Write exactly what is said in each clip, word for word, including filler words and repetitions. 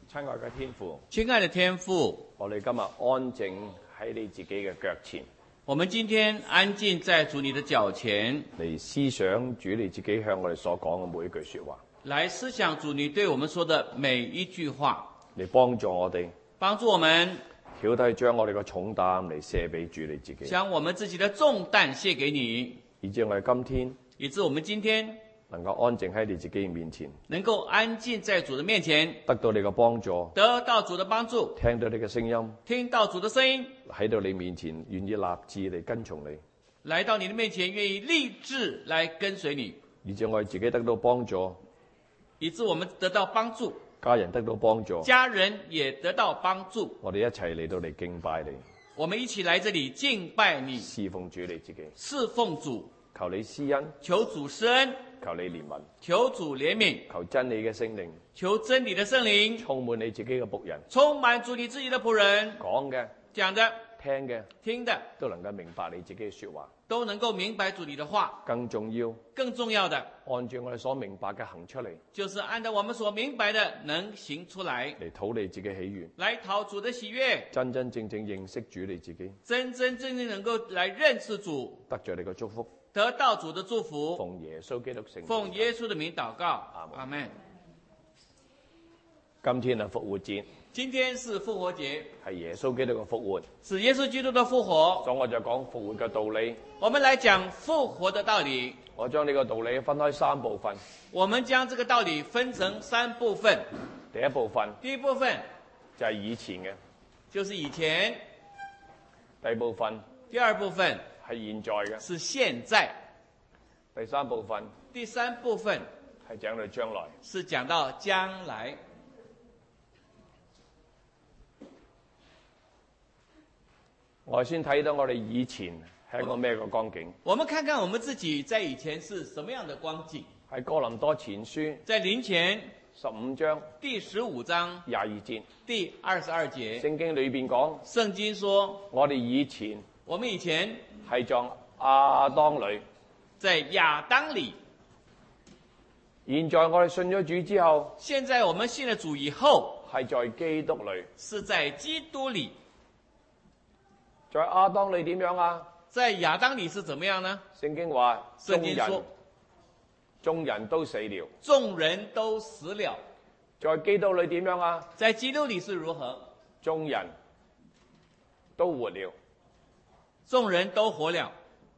親愛嘅天父， 親愛的天父， 我哋今日安靜喺你自己嘅腳前， 我們今天安靜在主你的腳前， 嚟思想主你自己向我哋所講嘅每一句說話， 來思想主你對我們說的每一句話， 嚟幫助我哋， 幫助我們曉得將我哋嘅重擔嚟卸俾主你自己， 將我們自己的重擔卸給你， 以致我哋今天以致我們今天能夠安靜喺你自己面前， 能夠安靜在主的面前， 得到你嘅幫助， 得到主的幫助， 聽到你嘅聲音， 聽到主的聲音， 喺到你面前願意立志嚟跟從你， 來到你的面前願意立志來跟隨你， 以致我哋自己得到幫助， 以致我們得到幫助， 家人得到幫助， 家人也得到幫助， 我哋一齊嚟到嚟敬拜你， 我們一起來這裡敬拜你， 侍奉主你自己， 侍奉主， 求你施恩， 求主施恩， 求你憐憫， 求主憐憫， 求真理嘅聖靈求真理的聖靈充滿你自己嘅僕人， 充滿主你自己的僕人， 講嘅、 講的、 聽嘅聽的都能夠明白你自己嘅說話， 都能夠明白主你的話。 更重要， 更重要的， 按照我哋所明白嘅行出嚟， 就是按照我們所明白的能行出來， 嚟討你自己喜悦， 來討主的喜悅， 真真正正認識主你自己， 真真正正能夠來認識主， 得着你嘅祝福， 得到主的祝福。 奉耶穌基督聖名， 奉耶穌的名禱告， 阿門阿門。 今天係復活節， 今天是復活節， 係耶穌基督嘅復活， 是耶穌基督的復活。 所以我就講復活嘅道理。 我們來講復活的道理。 我將呢個道理分開三部分。 我們將這個道理分成三部分。 第一部分， 第一部分就係以前嘅， 就是以前； 第二部分第二部分係現在嘅， 是現在； 第三部分第三部分係講到將來。 是講到將來。 我先睇到我哋以前係一個咩嘅光景。 我們看看我們自己在以前是什麼樣的光景。 喺哥林多前書在林前十五章第十五章廿二節， 第二十二節， 聖經裏邊講， 聖經說我哋以前我們以前係在亞當裏， 在亞當裏， 現在我哋信咗主之後， 現在我們信了主以後， 係在基督裏。 是在基督裏。 在亞當裏點樣啊？ 在亞當裏是怎麼樣呢？ 聖經話， 聖經說， 眾人都死了。 眾人都死了。 在基督裏點樣啊？ 在基督裏是如何？ 眾人都活了。 眾人都活了。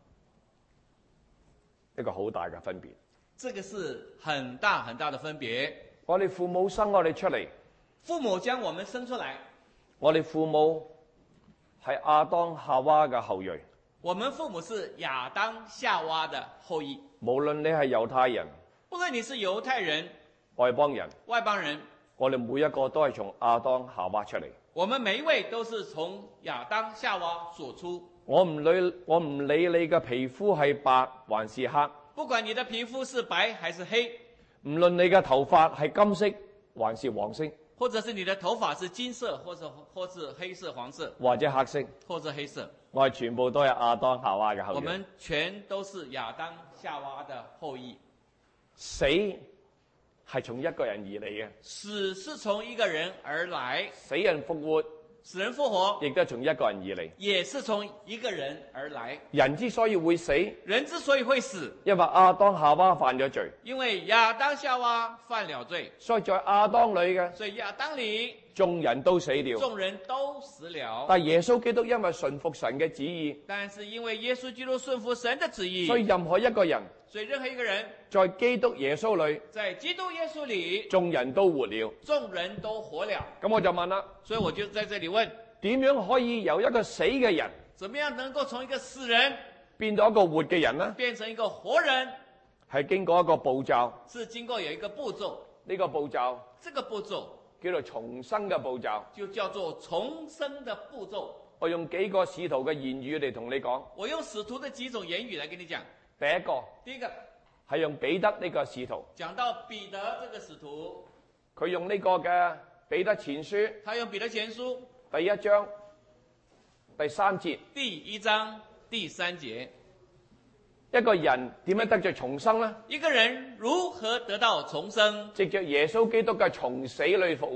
一個好大嘅分別。 這個是很大很大的分別。 我哋父母生我哋出嚟， 父母將我們生出來， 我哋父母係亞當夏娃嘅後裔。 我們父母是亞當夏娃的後裔。 無論你係猶太人， 不論你是猶太人、 外邦人、 外邦人， 我哋每一個都係從亞當夏娃出嚟。 我們每一位都是從亞當夏娃所出。 我唔理我唔理你嘅皮膚係白還是黑， 不管你的皮膚是白還是黑， 唔論你嘅頭髮係金色還是黃色， 或者是你的頭髮是金色，或者或是黑色、黃色， 或者黑色， 或者黑色， 我哋全部都係亞當夏娃嘅後裔。 我們全都是亞當夏娃的後裔。 死係從一個人而嚟嘅， 死是從一個人而來， 死人復活， 死人復活亦都係從一個人而嚟， 也是從一個人而來。 人之所以會死， 人之所以會死， 因為亞當夏娃犯咗罪， 因為亞當夏娃犯了罪， 所以在亞當裏嘅所以亞當裏眾人都死了。 眾人都死了。 但耶穌基督因為順服神嘅旨意， 但是因為耶穌基督順服神的旨意， 所以任何一個人所以任何一個人在基督耶穌裏， 在基督耶穌裏， 眾人都活了。 眾人都活了。 咁我就問啦， 所以我就在這裏問， 點樣可以由一個死嘅人怎麼樣能夠從一個死人變到一個活嘅人呢？ 變成一個活人？ 係經過一個步驟， 是經過有一個步驟， 呢個步驟這個步驟叫做重生嘅步驟， 就叫做重生的步驟。 我用幾個使徒嘅言語嚟同你講。 我用使徒的幾種言語來跟你講。 第一個， 第一個係用彼得呢個使徒， 講到彼得這個使徒， 佢用呢個嘅彼得前書， 他用彼得前書第一章第三節， 第一章第三節， 一個人點樣得着重生呢？ 一個人如何得到重生？ 藉着耶穌基督嘅從死裏復活，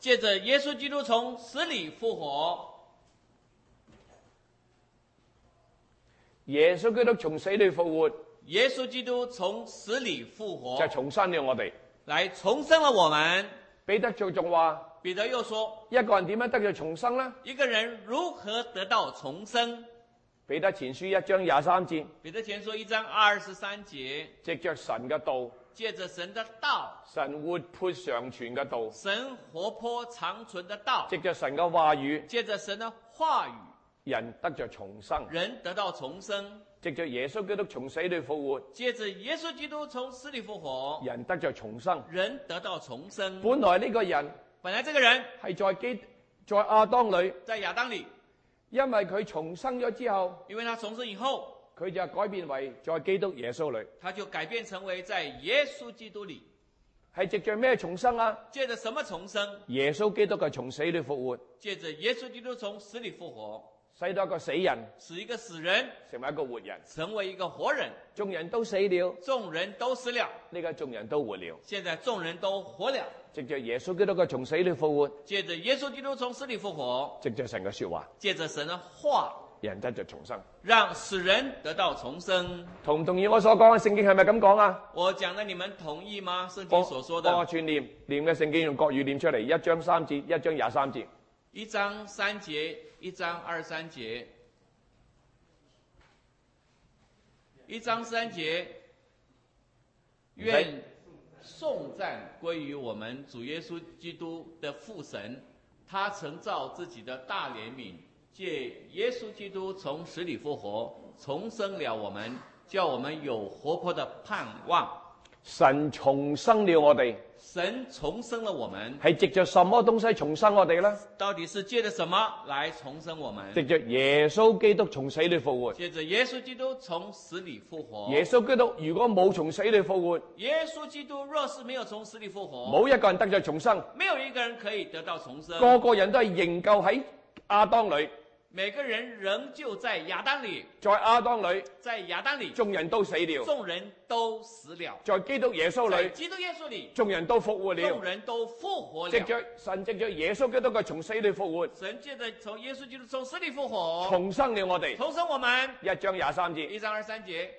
借着耶穌基督從死裏復活。 耶穌基督從死裏復活， 耶穌基督從死裏復活， 就重生了我哋。 來重生了我們。 彼得就仲話， 彼得又說， 一個人點樣得到重生呢？ 一個人如何得到重生？ 彼得前書一章廿三節， 彼得前書一章二十三節， 藉着神嘅道， 借着神的道， 神活潑常存嘅道， 神活潑長存的道， 藉着神嘅話語， 借着神的話語， 人得着重生， 人得到重生。 藉着耶穌基督從死裏復活， 借着耶穌基督從死裏復活， 人得着重生。 人得到重生。 本來呢個人本來這個人係在基在亞當裏， 在亞當裏， 因為佢重生咗之後， 因為他重生以後， 佢就改變為在基督耶穌裏。 他就改變成為在耶穌基督裏。 係藉着咩重生啊？ 借着什麼重生？ 耶穌基督嘅從死裏復活， 借着耶穌基督從死裏復活， 使到一個死人使一個死人成為一個活人， 成為一個活人。 眾人都死了， 眾人都死了， 呢個眾人都活了。 現在眾人都活了。 藉着耶穌基督嘅從死裏復活， 借着耶穌基督從死裏復活， 藉着神嘅說話， 借着神的話， 人得着重生。 讓死人得到重生。 同唔同意我所講嘅聖經係咪咁講啊？ 我講的你們同意嗎？聖經所說的。 幫我串念，念嘅聖經用國語念出嚟，一章三節，一章廿三節。 一章三節，一章二三節。一章三節，願頌讚歸於我們主耶穌基督的父神，他曾照自己的大憐憫，借耶穌基督從死裏復活，重生了我們，叫我們有活潑的盼望。 神重生了我哋， 神重生了我們， 係藉着什麼東西重生我哋呢？ 到底是借着什麼來重生我們？ 藉着耶穌基督從死裏復活。 借着耶穌基督從死裏復活。 耶穌基督如果冇從死裏復活， 耶穌基督若是沒有從死裏復活， 冇一個人得着重生， 沒有一個人可以得到重生。 個個人都係仍舊喺亞當裏， 每個人仍舊在亞當裏， 在亞當裏， 在亞當裏， 眾人都死了， 眾人都死了， 在基督耶穌裏， 在基督耶穌裏， 眾人都復活了， 眾人都復活了。 藉着神藉着耶穌基督嘅從死裏復活， 神借着從耶穌基督從死裏復活， 重生了我哋。 重生我們。 一章廿三節， 一章二三節，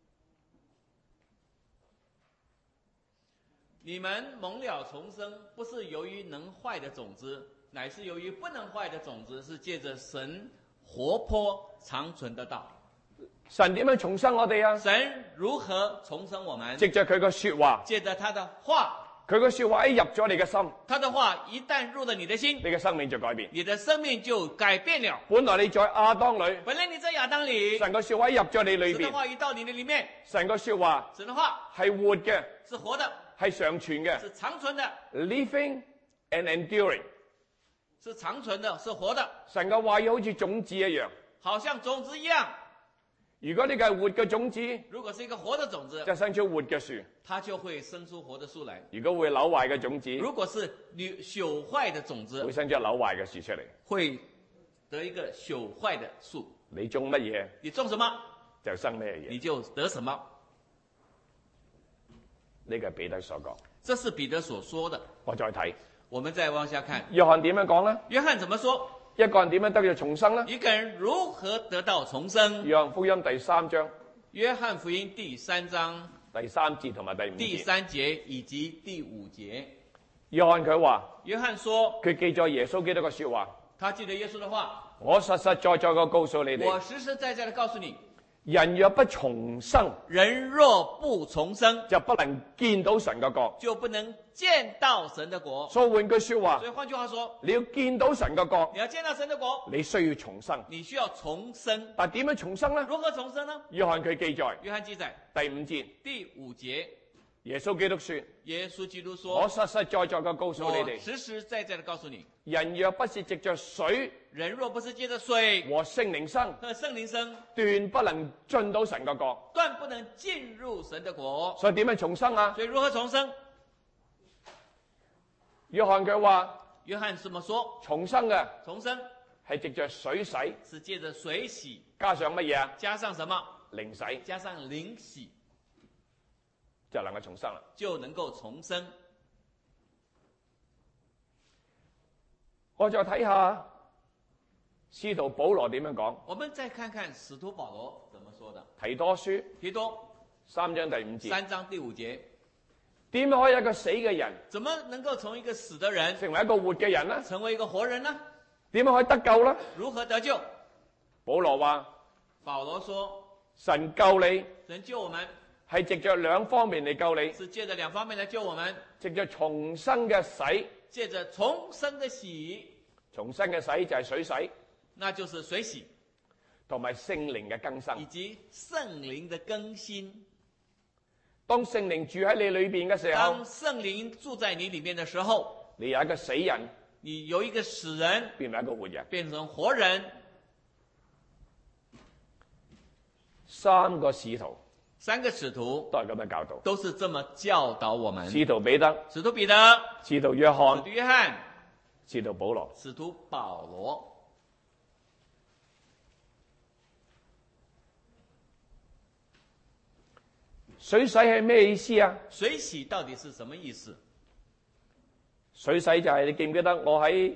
你們蒙了重生，不是由於能壞的種子，乃是由於不能壞的種子，是借着神活潑長存的道。 神點樣重生我哋啊？ 神如何重生我們？ 藉着佢嘅說話， 借着他的話， 佢嘅說話一入咗你嘅心， 他的話一旦入了你的心， 你嘅生命就改變。 你的生命就改變了。 本來你在亞當裏， 本來你在亞當裏， 神嘅說話一入咗你裏神的邊， 話一到你的裏面， 神嘅說話神的話係活嘅， 是活的， 係常存嘅是長存的， ，living and enduring。 是長存的，是活的。 神嘅話語好似種子一樣， 好像種子一樣。 如果呢個係活嘅種子， 如果是一個活的種子， 就生出活嘅樹； 它就會生出活的樹來。 如果會朽壞嘅種子， 如果是朽朽壞的種子， 會生出朽壞嘅樹出嚟。 會得一個朽壞的樹。 你種乜嘢， 你種什麼， 就生咩嘢。 你就得什麼。 呢個係彼得所講。 這是彼得所說的。 我再睇， 我們再往下看， 約翰點樣講呢？ 約翰怎麼說？ 一個人點樣得到重生呢？ 一個人如何得到重生？ 約翰福音第三章約翰福音第三章第三節同埋第五節。 第三節以及第五節。 約翰佢話， 約翰說， 佢記載耶穌基督嘅說話。 他記得耶穌的話。 我實實在在嘅告訴你哋， 我實實在在的告訴你， 人若不重生， 人若不重生， 就不能見到神嘅國， 就不能見到神的國。 所以換句說話所以，換句話說， 你要見到神嘅國， 你要見到神的國， 你需要重生。 你需要重生。 但點樣重生呢？ 如何重生呢？ 約翰佢記載約翰記載第五節， 第五節， 耶穌基督說： 耶穌基督說， 我實實在在嘅告訴我你哋， 實實在在的告訴你， 人若不是藉着水人若不是借着水和聖靈生， 和聖靈生， 斷不能進到神嘅國。 斷不能進入神的國。 所以點樣重生啊？ 所以如何重生？ 約翰佢話， 約翰這麼說， 重生嘅重生係藉着水洗， 是借着水洗， 加上乜嘢啊？ 加上什麼？ 靈洗加上靈洗， 就能夠重生啦。 就能夠重生。 我再睇下使徒保羅點樣講。 我們再看看使徒保羅怎麼說的。 提多書提多三章第五節。 三章第五節。 點可以一個死嘅人， 怎麼能夠從一個死的人成為一個活嘅人呢？ 成為一個活人呢？ 點可以得救呢？ 如何得救？ 保羅話： 保羅說， 神救你， 神救我們係藉着兩方面嚟救你， 是借着兩方面來救我們， 藉着重生嘅洗， 借着重生的洗， 重生嘅洗就係水洗， 那就是水洗， 同埋聖靈嘅更新， 以及聖靈的更新。 當聖靈住喺你裏邊嘅時候， 當聖靈住在你裏面的時候， 你有一個死人， 你由一個死人變為一個活人， 變成活人。 三個使徒， 三個使徒都係咁樣教導， 都是這麼教導我們。 使徒彼得、 使徒彼得、 使徒約翰、 使徒約翰、 使徒保羅。 使徒保羅。 水洗係咩意思啊？ 水洗到底是什麼意思？ 水洗就係、是、你記唔記得我喺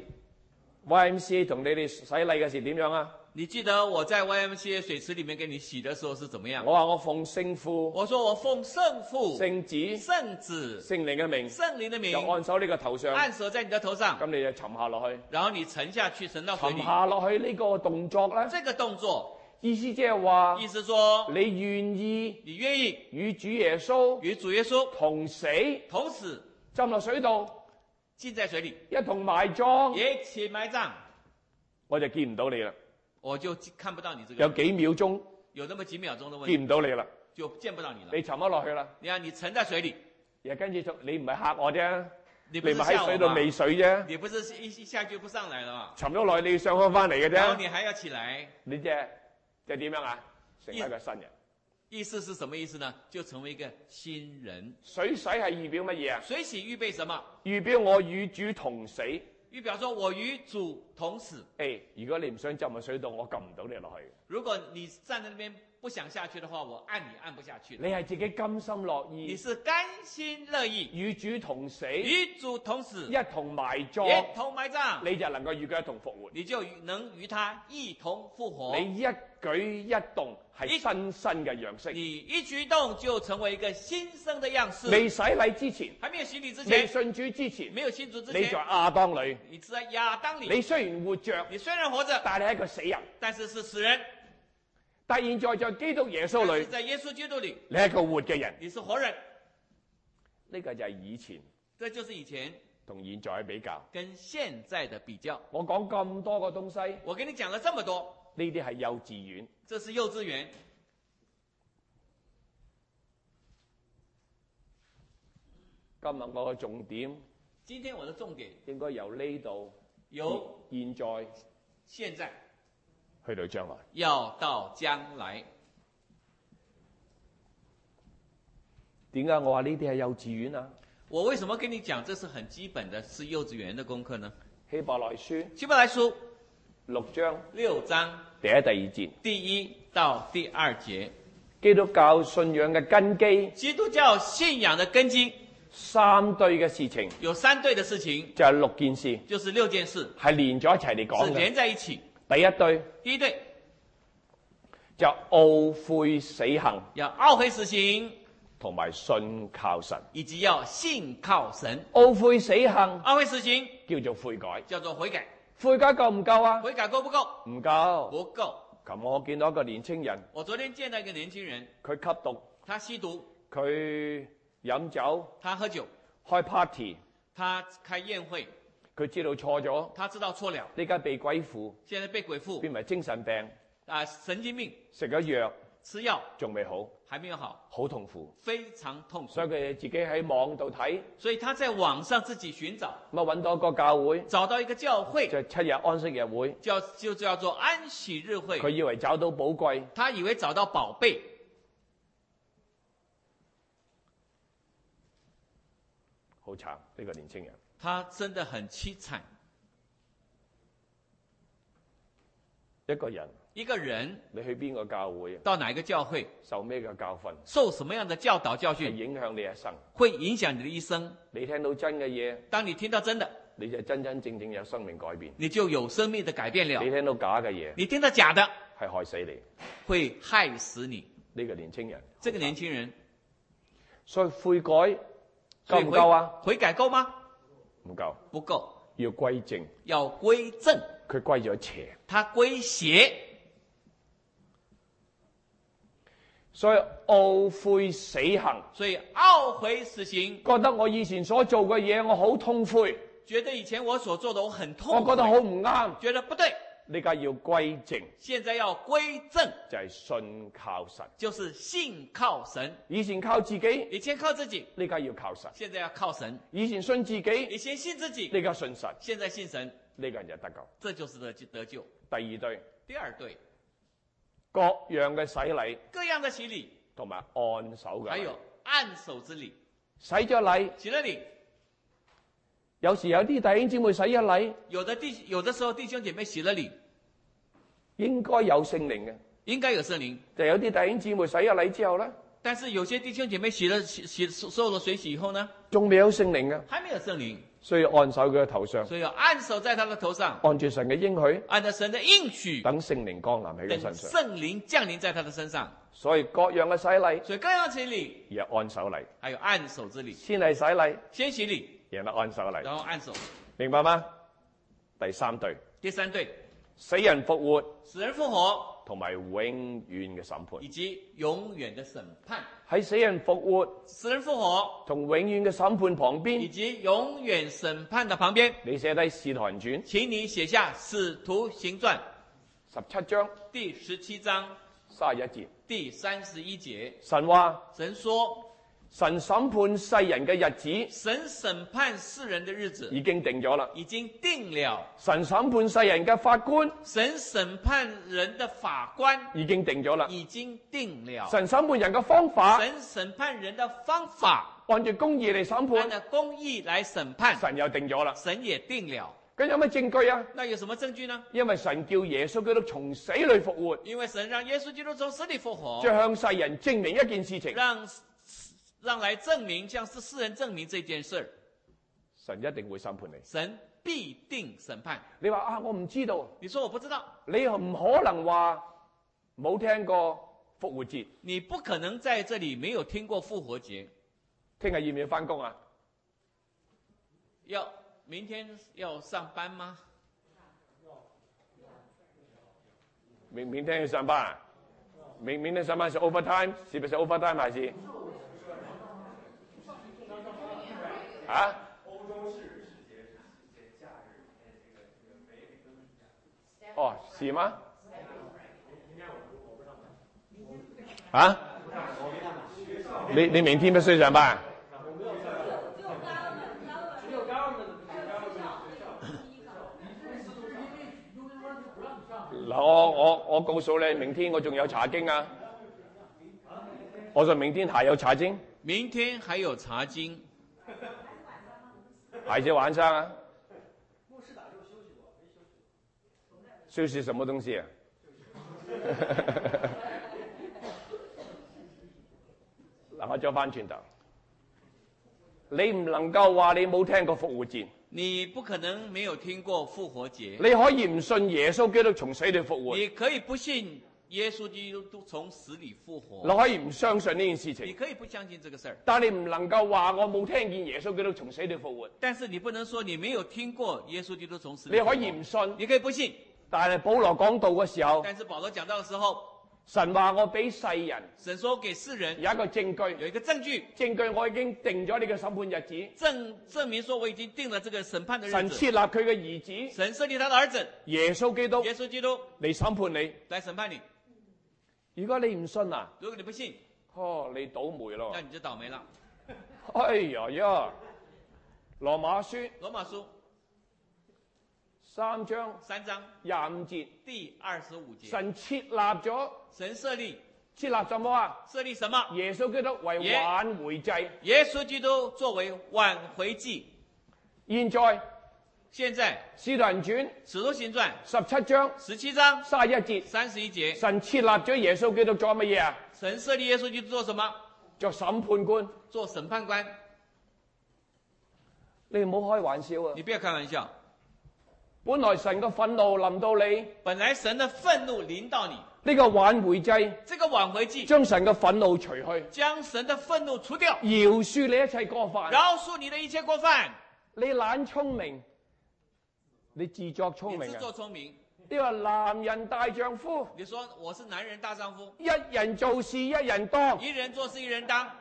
Y M C A 同你哋洗禮嘅時點樣啊？ 你記得我在 Y M C A 水池裏面給你洗的時候是怎麼樣？ 我話我奉聖父， 我說我奉聖父、 聖子、 聖子、 聖靈嘅名， 聖靈的名， 就按手呢個頭上， 按手在你的頭上， 咁你就沉下落去， 然後你沉下去，沉到水裏。 沉下落去呢個動作咧， 這個動作意思即係話， 意思說你願意， 你願意與主耶穌與主耶穌同死， 同死， 浸落水度， 浸在水裏， 一同埋葬， 一起埋葬， 我就見唔到你啦。 我就看不到你這個。 有幾秒鐘， 有那麼幾秒鐘的問題， 見唔到你啦， 就見不到你了。 你沉咗落去啦。 你看你沉在水裏， 然後跟住就你唔係嚇我啫， 你唔你咪喺水度未水啫。 你不是一一下就不上來了嘛？ 沉咗落去你要上翻翻嚟嘅啫。 然後你還要起來， 你即係即係點樣啊？成為一個新人。 意思是什麼意思呢？就成為一個新人。 水洗係預表乜嘢啊？ 水洗預備什麼？ 預表我與主同死。 預表說我與主同死。 誒，如果你唔想浸喺水度，我撳唔到你落去。 如果你站在那邊不想下去的話，我按你按不下去。 你係自己甘心樂意。 你是甘心樂意與主同死， 與主同死， 一同埋葬， 一同埋葬， 你就能夠與佢一同復活。 你就能與他一同復活。 你一舉一動係新生嘅樣式。 你一舉一動就成為一個新生的樣式。 未洗禮之前， 還沒有洗禮之前， 未信主之前， 沒有信主之前， 你在亞當裏， 你在亞當裏。 你雖然活着， 你雖然活着， 但係係一個死人， 但是是死人。 但現在在基督耶穌裏， 在耶穌基督裏， 你係一個活嘅人， 你是活人。 呢個就係以前， 這就是以前同現在嘅比較， 跟現在的比較。 我講咁多個東西， 我跟你講了這麼多， 呢啲係幼稚園， 這是幼稚園。 今日我嘅重點， 今天我的重點應該由呢度， 由現在、 現在去到將來， 要到將來。 點解我話呢啲係幼稚園啊？ 我為什麼跟你講這是很基本的，是幼稚園的功課呢？ 希伯來書， 希伯來書六章六章第一、第二節， 第一到第二節， 基督教信仰嘅根基， 基督教信仰的根基， 三對嘅事情， 有三對的事情， 就係六件事， 就是六件事， 係連咗一齊嚟講嘅， 是連在一起。 第一對， 第一對就懊悔死行， 要懊悔死行， 同埋信靠神， 以及要信靠神。 懊悔死行， 懊悔死行叫做悔改， 叫做悔改。 悔改夠唔夠啊？ 悔改夠不夠？ 唔夠。 不夠。 咁我見到一個年青人， 我昨天見到一個年輕人， 佢吸毒， 他吸毒， 佢飲酒， 他喝酒， 開 party， 他開宴會， 佢知道錯咗， 他知道錯了， 呢家被鬼附， 現在被鬼附， 變為精神病， 啊，神經病， 食咗藥， 吃藥仲未好， 還沒有好， 好痛苦， 非常痛苦。 所以佢自己喺網度睇， 所以他在網上自己尋找， 咁啊揾到一個教會， 找到一個教會， 就係七日安息日會， 叫就叫做安息日會。 佢以為找到寶貴， 他以為找到寶貝， 好慘呢個年青人， 他真的很淒慘。 一個人， 一個人你去邊個教會， 到哪一個教會， 受咩嘅教訓， 受什麼樣的教導教係訓， 影響你一生。 會影響你的一生。 你聽到真嘅嘢， 當你聽到真的， 你就真真正正有生命改變。 你就有生命的改變了。 你聽到假嘅嘢， 你聽到假的， 係害死你。 會害死你。 呢個年青人， 這個年輕人， 所以悔改夠所以悔唔夠啊？ 悔改夠嗎？ 唔夠， 不夠， 要歸正。 要歸正。 佢歸咗邪， 他歸邪， 所以懊悔死行， 所以懊悔死行， 覺得我以前所做嘅嘢我好痛悔， 覺得以前我所做的我很痛悔， 我覺得好唔啱， 覺得不對。 呢家要歸正， 現在要歸正， 就係信靠神。 就是信靠神。 以前靠自己， 以前靠自己， 呢家要靠神。 現在要靠神。 以前信自以己， 前信自己， 呢家信神， 現在信神， 呢個人就得救。 這就是得得救。 第二對， 第二對， 各樣嘅洗禮各樣的洗禮， 同埋按手嘅禮， 還有按手之禮。 洗咗禮， 洗了禮， 有時有啲弟兄姊妹洗咗禮， 有的弟有的時候弟兄姐妹洗了禮， 應該有聖靈嘅， 應該有聖靈。 就有啲弟兄姊妹洗咗禮之後咧， 但是有些弟兄姐妹洗了洗洗受了水洗以後呢， 仲未有聖靈嘅， 還沒有聖靈， 所以按手佢嘅頭上， 所以要按手在他的頭上， 按住神嘅應許， 按照神的應許， 等聖靈降臨喺佢等身上。 聖靈降臨在他的身上。 所以各樣嘅洗禮， 所以各樣洗禮， 然後按手禮， 還有按手之禮， 先係洗禮， 先洗禮， 然後按手禮， 然後按手。 明白嗎？第三對， 第三對， 死人復活死人復活同埋永遠嘅審判。 以及永遠的審判。 喺死人復活死人復活同永遠嘅審判旁以邊， 及永遠審判的旁邊， 你寫低《使徒行傳》 請你寫下《使徒行傳》 十七章第十七章三十一節。 第三十一節。 神話神說， 神審判世人嘅日子神審判世人的日子已經定咗啦。 已經定了， 神審判世人嘅法官神審判人的法官已經定咗啦。 已經定了， 神審判人嘅方法， 神審判人的方法按住公義嚟審按判， 照公義來審判， 神又定咗啦。 神也定了。 咁有咩證據啊？ 那有什麼證據呢？ 因為神叫耶穌基督從死裏復活， 因為神讓耶穌基督從死裏復活， 即係向世人證明一件事情， 讓讓來證明，向是世人證明這件事， 神一定會審判你。 神必定審判。 你話啊，我唔知道， 你說我不知道， 你又唔可能話冇聽過復活節。 你不可能在這裡沒有聽過復活節。 聽日要唔要翻工啊？ 要明天要上班嗎？ 明明天要上班啊？明明天上班是 overtime，是不是 overtime 還是？啊？哦，是嗎？啊？你你明天不需要上班啊？嗱，我我我告訴你，明天我仲有查經啊！我說明天還有查經， 明天還有查經， 還是晚上啊？休息什麼東西啊？嗱，我再翻轉頭，你唔能夠話你冇聽過復活節。 你不可能沒有聽過復活節。 你可以唔信耶穌基督從死裏復活， 你可以不信耶穌基督從死裏復活。 你可以唔相信呢件事你情， 可以不相信這個事兒， 但你唔能夠話我冇聽見耶穌基督從死裏復活。 但是你不能說你沒有聽過耶穌基督從死裏你復活。 可以唔信， 你可以不信， 但係保羅講道嘅時候， 但是保羅講到的時候， 神話我俾世人神說給世人有一個證據， 有一個證據， 證據我已經定咗你嘅審判日子。 證證明說我已經定了這個審判的日子。 神設立佢嘅兒子神設立他的兒子耶穌基督耶穌基督嚟審判你。 來審判你。 如果你唔信啊， 如果你不信， 哦，你倒霉咯那。你就倒霉了。 哎呀呀，羅馬書羅馬書三章三章廿五節， 第二十五節， 神設立咗。 神設立設立什麼啊？ 設立什麼？ 耶穌基督為挽回祭。 耶穌基督作為挽回祭。 現在， 現在使徒行傳使徒行傳十七章十七章三十一節， 三十一節， 神設立咗耶穌基督做乜嘢啊？ 神設立耶穌基督做什麼？ 做審判官。 做審判官。 你唔好開玩笑啊！ 你不要開玩笑。 本來神嘅憤怒臨到你， 本來神的憤怒臨到你， 呢個挽回祭， 這個挽回祭將神嘅憤怒除去， 將神的憤怒除掉， 饒恕你一切過犯， 饒恕你的一切過犯。 你懶聰明，你自作聰你自明啊！ 作聰明， 你話男人大丈夫， 你說我是男人大丈夫， 一人做事一人當， 一人做事一人當，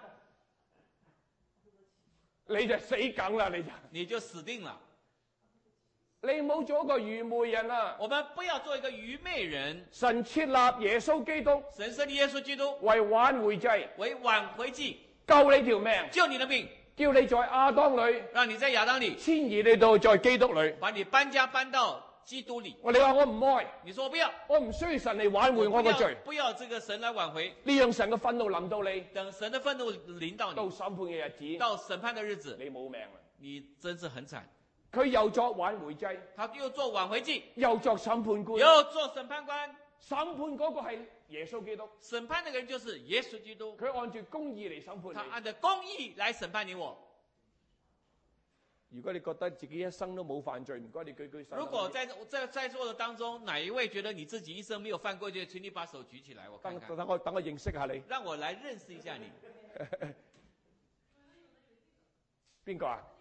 你就死梗啦！你就你就死定了。 你唔好做一個愚昧人啊！ 我們不要做一個愚昧人。 神設立耶穌基督神設立耶穌基督為挽回祭， 為挽回祭， 救你條命， 救你的命， 叫你在亞當裏， 讓你在亞當裏， 遷移你到在基督裏。 把你搬家搬到基督裏。 我你話我唔愛， 你說我不要， 我唔需要神嚟挽回我嘅罪， 不要這個神來挽回。 呢樣神嘅憤怒臨到你， 等神的憤怒臨到你， 到審判嘅日子， 到審判的日子， 你冇命啦！ 你真是很慘。 佢又作挽回祭， 他又做挽回祭， 又作審判官， 又做審判官。 審判嗰個係耶穌基督， 審判那個人就是耶穌基督， 佢按住公義嚟審判你。 他按照公義來審判你我。 如果你覺得自己一生都冇犯罪，唔該你舉舉手。 如果在在在座的當中，哪一位覺得你自己一生沒有犯過罪，請你把手舉起來，我看看。 等等我等我認識下你。 讓我來認識一下你。 邊個啊？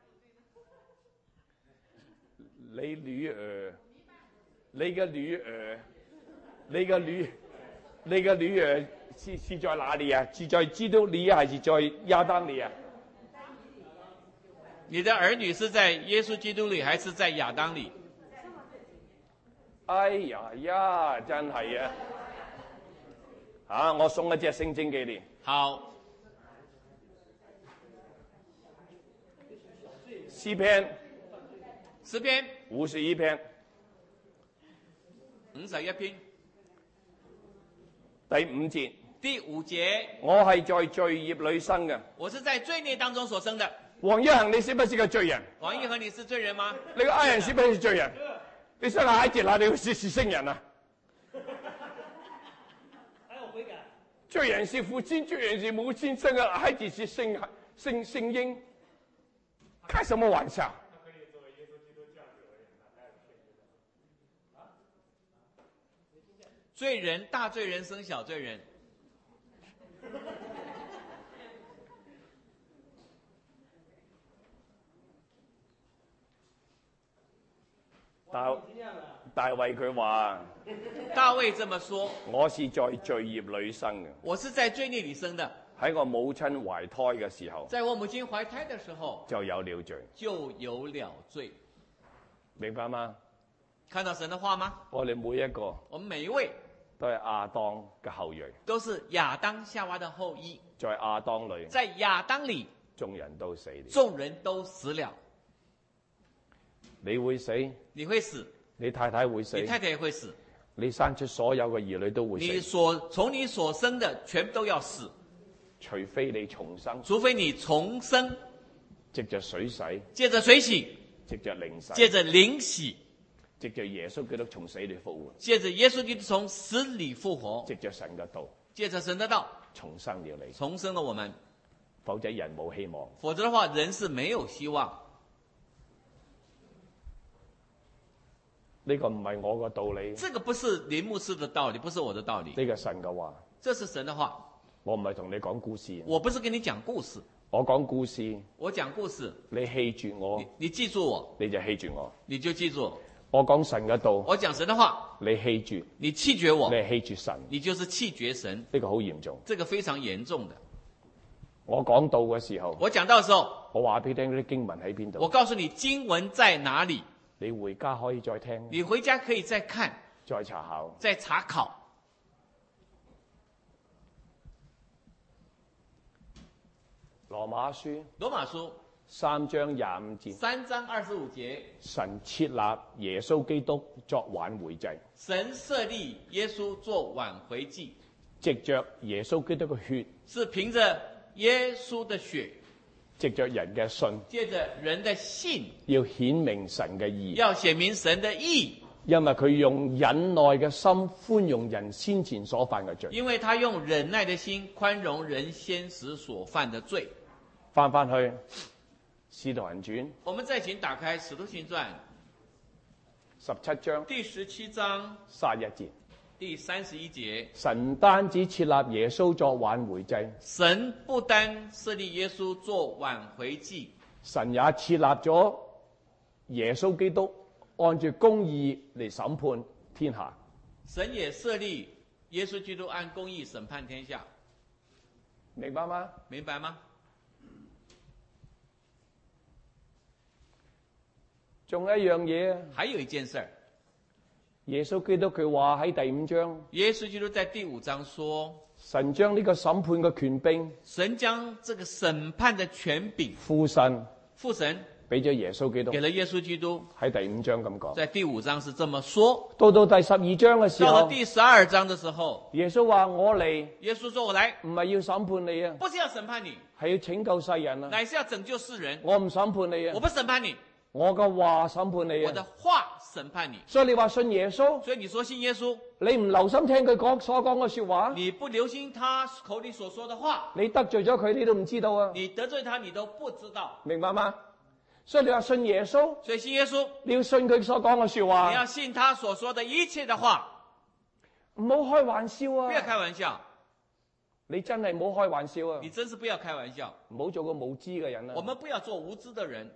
你女兒，你嘅女兒，你嘅女，你嘅女兒是是在哪裏啊？是在基督裏還是在亞當裏啊？ 你的兒女是在耶穌基督裏還是在亞當裏？ 哎呀呀，真係啊！啊，我送一隻聖經給你。 好。 詩篇。 詩篇。 五十一篇。 五十一篇。 第五節。 第五節。 我係在罪孽裏生嘅。 我是在罪孽當中所生的。 王一恒，你是不是個罪人？ 王一恒，你是罪人嗎？ 你個愛人是不是罪人？你想下一節啦，你會是是聖人啊？ 還有悔改。 罪人是父親，罪人是母親生嘅孩子是聖聖聖嬰，開什麼玩笑？ 罪人，大罪人生小罪人。 大大衛佢話： 大衛這麼說， 我是在罪孽裏生嘅。 我是在罪孽裏生的。 喺我母親懷胎嘅時候， 在我母親懷胎的時候就有了罪， 就有了罪。 明白嗎？ 看到神的話嗎？ 我哋每一個， 我們每一位都係亞當嘅後裔， 都是亞當夏娃的後裔。 在亞當裏， 在亞當裏， 眾人都死了， 眾人都死了。 你會死， 你會死， 你太太會死， 你太太也會死， 你生出所有嘅兒女都會死。 你所從你所生的全都要死， 除非你重生， 除非你重生， 藉着水洗， 借着水洗， 藉着靈洗， 借着靈洗， 藉着耶穌基督從死裏復活， 借着耶穌基督從死裏復活， 藉着神嘅道， 借着神的道重生了你， 重生了我們。 否則人冇希望。 否則的話，人是沒有希望。 呢個唔係我個道理， 這個不是林牧師的道理，不是我的道理。 呢個神嘅話， 這是神的話。 我唔係同你講故事， 我不是跟你講故事， 我講故事， 我講故事， 你棄絕我， 你你記住我， 你就棄絕我。 你就記住我。 我講神嘅道， 我講神的話， 你棄絕， 你棄絕我， 你係棄絕神， 你就是棄絕神。 呢個好嚴重， 這個非常嚴重的。 我講道嘅時候， 我講道嘅時候， 我話俾你聽啲經文喺邊度， 我告訴你經文在哪裡， 你回家可以再聽， 你回家可以再看， 再查考， 再查考。 羅馬書， 羅馬書三章廿五節， 三章二十五節， 神設立耶穌基督作挽回祭， 神設立耶穌作挽回祭， 藉着耶穌基督嘅血， 是憑着耶穌的血， 藉着人嘅信， 借着人的信， 要顯明神嘅義， 要顯明神的義， 因為佢用忍耐嘅心寬容人先前所犯嘅罪。 因為他用忍耐的心寬容人先時所犯的罪。 翻翻去使徒行傳我們再請打開《使徒行傳》 十七章第十七章三十一節。 第三十一節， 神單止設立耶穌作挽回祭， 神不單設立耶穌做挽回祭， 神也設立咗耶穌基督按照公義嚟審判天下。 神也設立耶穌基督按公義審判天下， 明白嗎？ 明白嗎？ 仲有一樣嘢啊！ 還有一件事， 耶穌基督佢話喺第五章， 耶穌基督在第五章說， 神將呢個審判嘅權柄， 神將這個審判的權柄， 父神父神俾咗耶穌基督， 給了耶穌基督。 喺第五章咁講。 在第五章是這麼說。 到到第十二章嘅時候， 到了第十二章的時候， 耶穌話我嚟， 耶穌說我來， 唔係要審判你啊， 不是要審判你， 係要拯救世人啊。 乃是要拯救世人。 我唔審判你啊， 我不審判你， 我嘅話審判你我的啊。 話審判你。 所以你話信耶穌， 所以你說信耶穌， 你唔留心聽佢講所講嘅說話， 你不留心他口裏所說的話， 你得罪咗佢，你都唔知道啊。 你得罪他，你都不知道。 明白嗎？所以你話信耶穌， 所以信耶穌， 你要信佢所講嘅說你話， 要信他所說的一切的話， 唔好開玩笑啊！ 不要開玩笑， 你真係唔好開玩笑啊！ 你真是不要開玩笑。 唔好做個無知嘅人啊！ 我們不要做無知的人。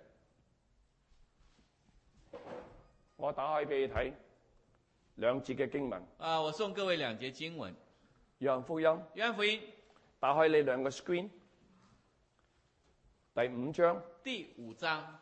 我打開俾你睇兩節嘅經文， 啊、我送各位兩節經文， 約翰福音， 約翰福音打開你兩個 screen，第五章， 第五章，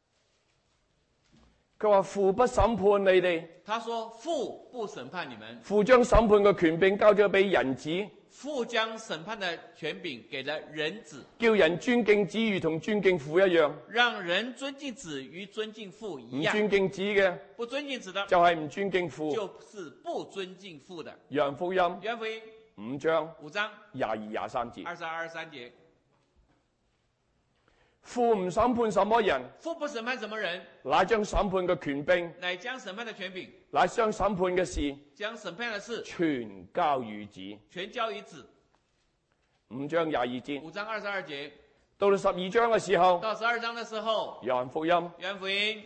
佢話父不審判你哋， 他說父不審判你們， 父將審判嘅權柄交咗俾人子， 父將審判的權柄給了人子， 叫人尊敬子如同尊敬父一樣。 讓人尊敬子與尊敬父唔一樣。 尊敬子嘅不尊敬子的， 就係唔尊敬父。 就是不尊敬父的。 約翰福音約翰福音五章五章廿二廿三節， 二十二、二十三節， 父唔審判什麼人， 父不審判什麼人， 乃將審判嘅權柄， 乃將審判的權柄， 乃將審判嘅事， 將審判的事全交於子。 全交於子。 五章廿二節， 五章二十二節， 到到十二章嘅時候， 到十二章的時候， 約翰福音約翰福音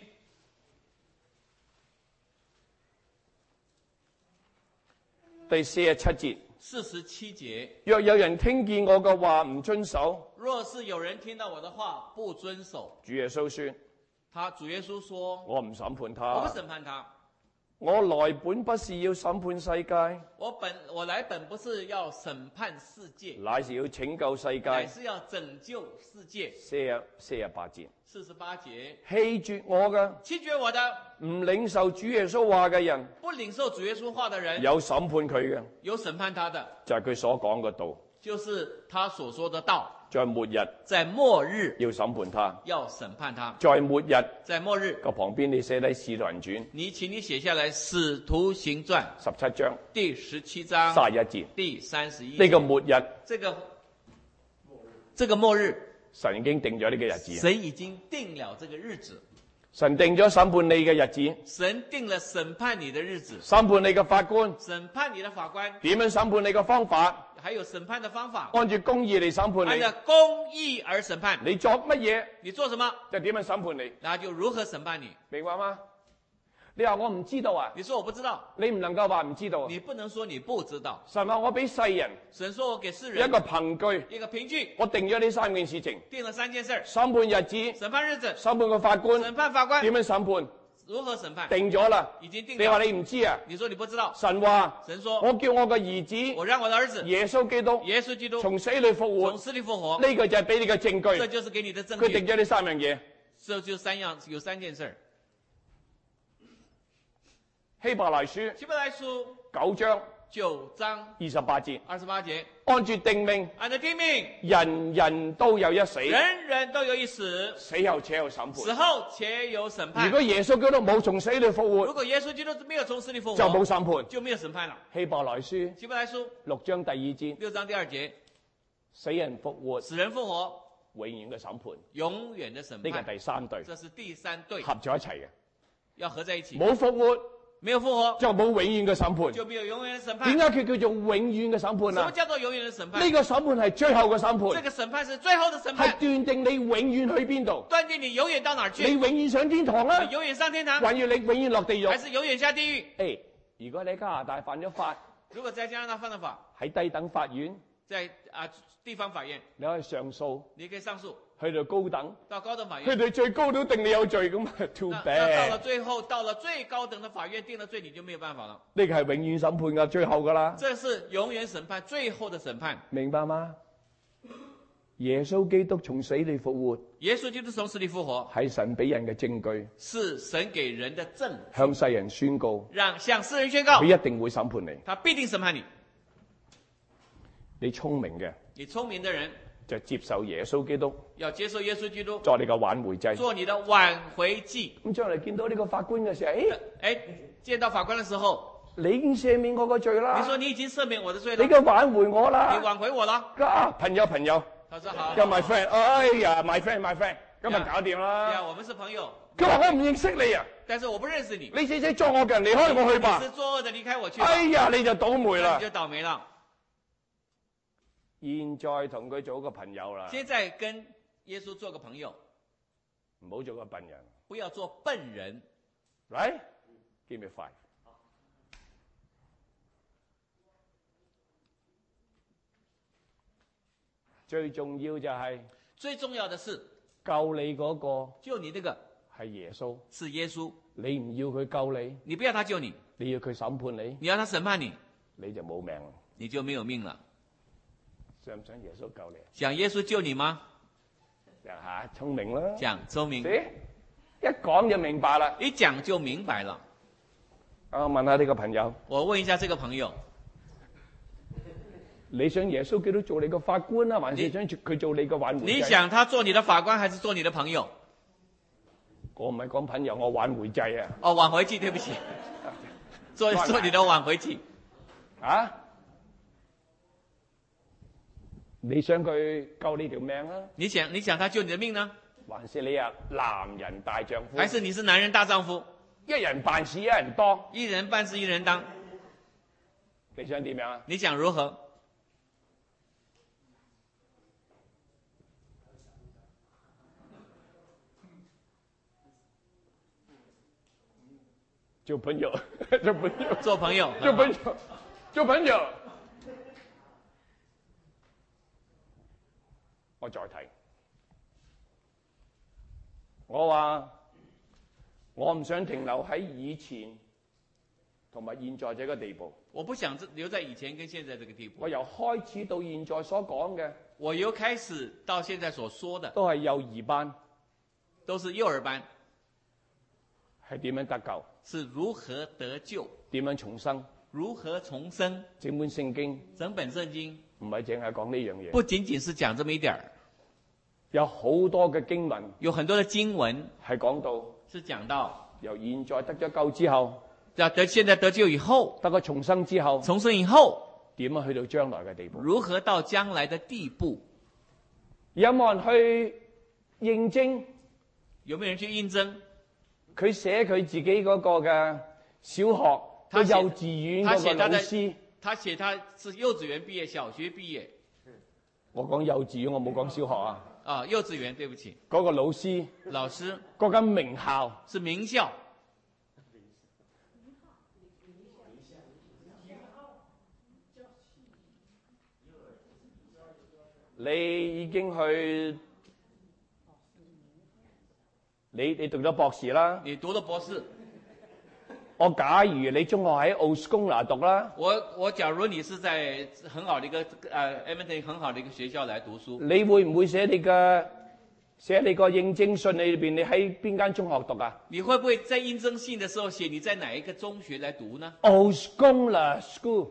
第四十七節， 四十七節， 若有人聽見我嘅話唔遵守， 若是有人聽到我的話不遵守， 主耶穌說， 他主耶穌說， 我唔審判我不他， 審判他， 我來本不是要審判世界， 我本我來本不是要審判世界， 乃是要拯救世界。 乃是要拯救世界。 四十四十八節， 四十八節， 棄絕我嘅， 棄絕我的， 唔領受主耶穌話嘅人， 不領受主耶穌話的人， 有審判佢嘅， 有審判他的， 就係佢所講嘅道， 就是他所說的道， 在末日在末日要審判他， 要審判他， 在末日在末日。 個旁邊你寫低《使徒行傳》 你請你寫下來《使徒行傳》 十七章第十七章三十一節， 第三十一節。 呢個末日， 這個這個末日， 神已經定咗呢個日子， 神已經定了這個日子， 神定咗審判你嘅日子， 神定了審判你的日子， 審判你嘅法官， 審判你的法官， 點樣審判你嘅方法， 還有審判的方法， 按照公義嚟審判按照你， 公義而審判。 你作乜嘢你做什麼， 就點樣審判你， 那就如何審判你。 明白嗎？你話我唔知道啊？ 你說我不知道， 你唔能夠話唔知道啊。 你不能說你不知道。 神話我俾世人神說我給世人一個憑據， 一個憑據， 我定咗呢三件事情： 定了三件事： 審判日子、 審判日子、 審判個法官審判法官點樣審判， 如何審判， 定咗啦。 已經定你話了。 你唔知啊？ 你說你不知道， 神話神說我叫我個兒子我讓我的兒子耶穌基督耶穌基督從死裏復活從，死裏復活， 呢個就係俾你嘅證這據。 就是給你的證據。 佢定咗呢三樣嘢。 這就三樣，有三件事。 希伯來書希伯來書九章九章二十八節， 二十八節， 按住定命， 按照定命， 人人都有一死， 人人都有一死， 死後且有審判。 死後且有審判。 如果耶穌基督冇從死裏復活， 如果耶穌基督沒有從死裏復活， 就冇審判。 就沒有審判了。 希伯來書希伯來書六章第二節， 六章第二節， 死人復活， 死人復活， 永遠嘅審判。 永遠的審呢個判。 係第三對， 這是第三對， 合咗一齊嘅。 要合在一起。 冇復活， 沒有復活， 就冇永遠嘅審判。 就沒有永遠的審判。 點解佢叫做永遠嘅審判啊？ 什麼叫做永遠的審判？ 呢個審判係最後嘅審判。 這個審判是最後的審判， 係斷定你永遠去邊度。 斷定你永遠到哪兒去？ 你永遠上天堂啊？ 永遠上天堂， 還要你永遠落地獄？ 還是永遠下地獄？ 誒，如果你喺加拿大犯咗法， 如果在加拿大犯了法， 喺低等法院， 在啊地方法院， 你可以上訴， 你可以上訴， 去到高等， 到高等法去院， 到最高都定你有罪咁啊 ，too 那那到了 bad。 最後，到了最高等的法院定了罪，你就沒有辦法了。 呢個係永遠審判噶，最後噶啦。 這是永遠審判，最後的審判， 明白嗎？耶穌基督從死裏復活， 耶穌基督從死裏復活， 係神俾人嘅證據， 是神給人的證據， 向世人宣告， 讓向世人宣告， 佢一定會審判你。 他必定審判你。 你聰明嘅你聰明的人就接受耶穌基督要接受耶穌基督作你嘅挽回祭。 做你的挽回祭。 咁將來見到呢個法官嘅時候，誒， 哎，見到法官的時候， 你已經赦免我個罪啦。 你說你已經赦免我的罪你了， 嘅挽回我啦。 你挽回我了。 啊，朋友朋友， 他說好， 又 my friend，哎呀 my friend my friend，今日呀搞掂呀， 啦。 我們是朋友， 佢話我唔認識你啊， 但是我不認識你， 你死死作惡嘅人離開我去吧你。是作惡的，離開我去吧， 哎呀，你就倒霉啦那你。就倒霉了。 現在同佢做個朋友啦， 現在跟耶穌做個朋友， 唔好做個笨人。 不要做笨人。 Right? Give me five。最重要就係最重要的是救你嗰個救你那個係耶穌， 是耶穌， 你唔要佢救你， 你不要他救你， 你要佢審判你， 你要他審判你， 你就冇命啦。 你就沒有命了。 想唔想耶穌救你？ 想耶穌救你嗎？ 想下聰明啦， 想聰明， 咦一講就明白啦。 一講就明白了。 我問下呢個朋友， 我問一下這個朋友， 你想耶穌基督做你個法官啊，還是想佢做你個挽回祭？ 你想他做你的法官，還是做你的朋友？ 我唔係講朋友，我挽回祭啊。 哦，挽回祭，對不起，做做你的挽回祭。 啊？你想佢救你條命啊？ 你想你想他救你的命呢？ 還是你啊男人大丈夫？ 還是你是男人大丈夫？ 一人辦事一人當？ 一人辦事一人當？ 你想點樣啊？ 你想如何？ 做朋友，做朋友， 做朋友， 做朋友，做朋友。我再睇，我話我唔想停留喺以前同埋現在這個地步。 我不想留在以前跟現在這個地步。 我由開始到現在所講嘅， 我由開始到現在所說的， 都係幼兒班， 都是幼兒班， 係點樣得救？ 是如何得救？ 點樣重生？ 如何重生？ 整本聖經整本聖經唔係淨係講呢樣嘢， 不僅僅是講這麼一點兒， 有好多嘅經文有很多的經文係講到是講到由現在得咗救之後， 要得現在得救以後， 得咗重生之後， 重生以後點樣去到將來嘅地步？ 如何到將來的地步？ 有冇人去應徵？ 有沒有人去應徵？ 佢寫佢自己嗰個嘅小學、個幼稚園嗰個老師。 他寫他是幼稚園畢業、小學畢業。 我講幼稚園，我冇講小學啊。 啊，幼稚園，對不起。 嗰個老師。 老師。 嗰間名校。 是名校。 你已經去，你你讀咗博士啦。 你讀咗博士。 我假如你中學喺奧斯公拿讀啦， 我我假如你是在很好的一個呃 Edmonton 很好的一個學校來讀書， 你會唔會寫你嘅寫你個應徵信裏邊你喺邊間中學讀啊？ 你會不會在應徵信的時候寫你在哪一個中學來讀呢？ 奧斯公拿 school。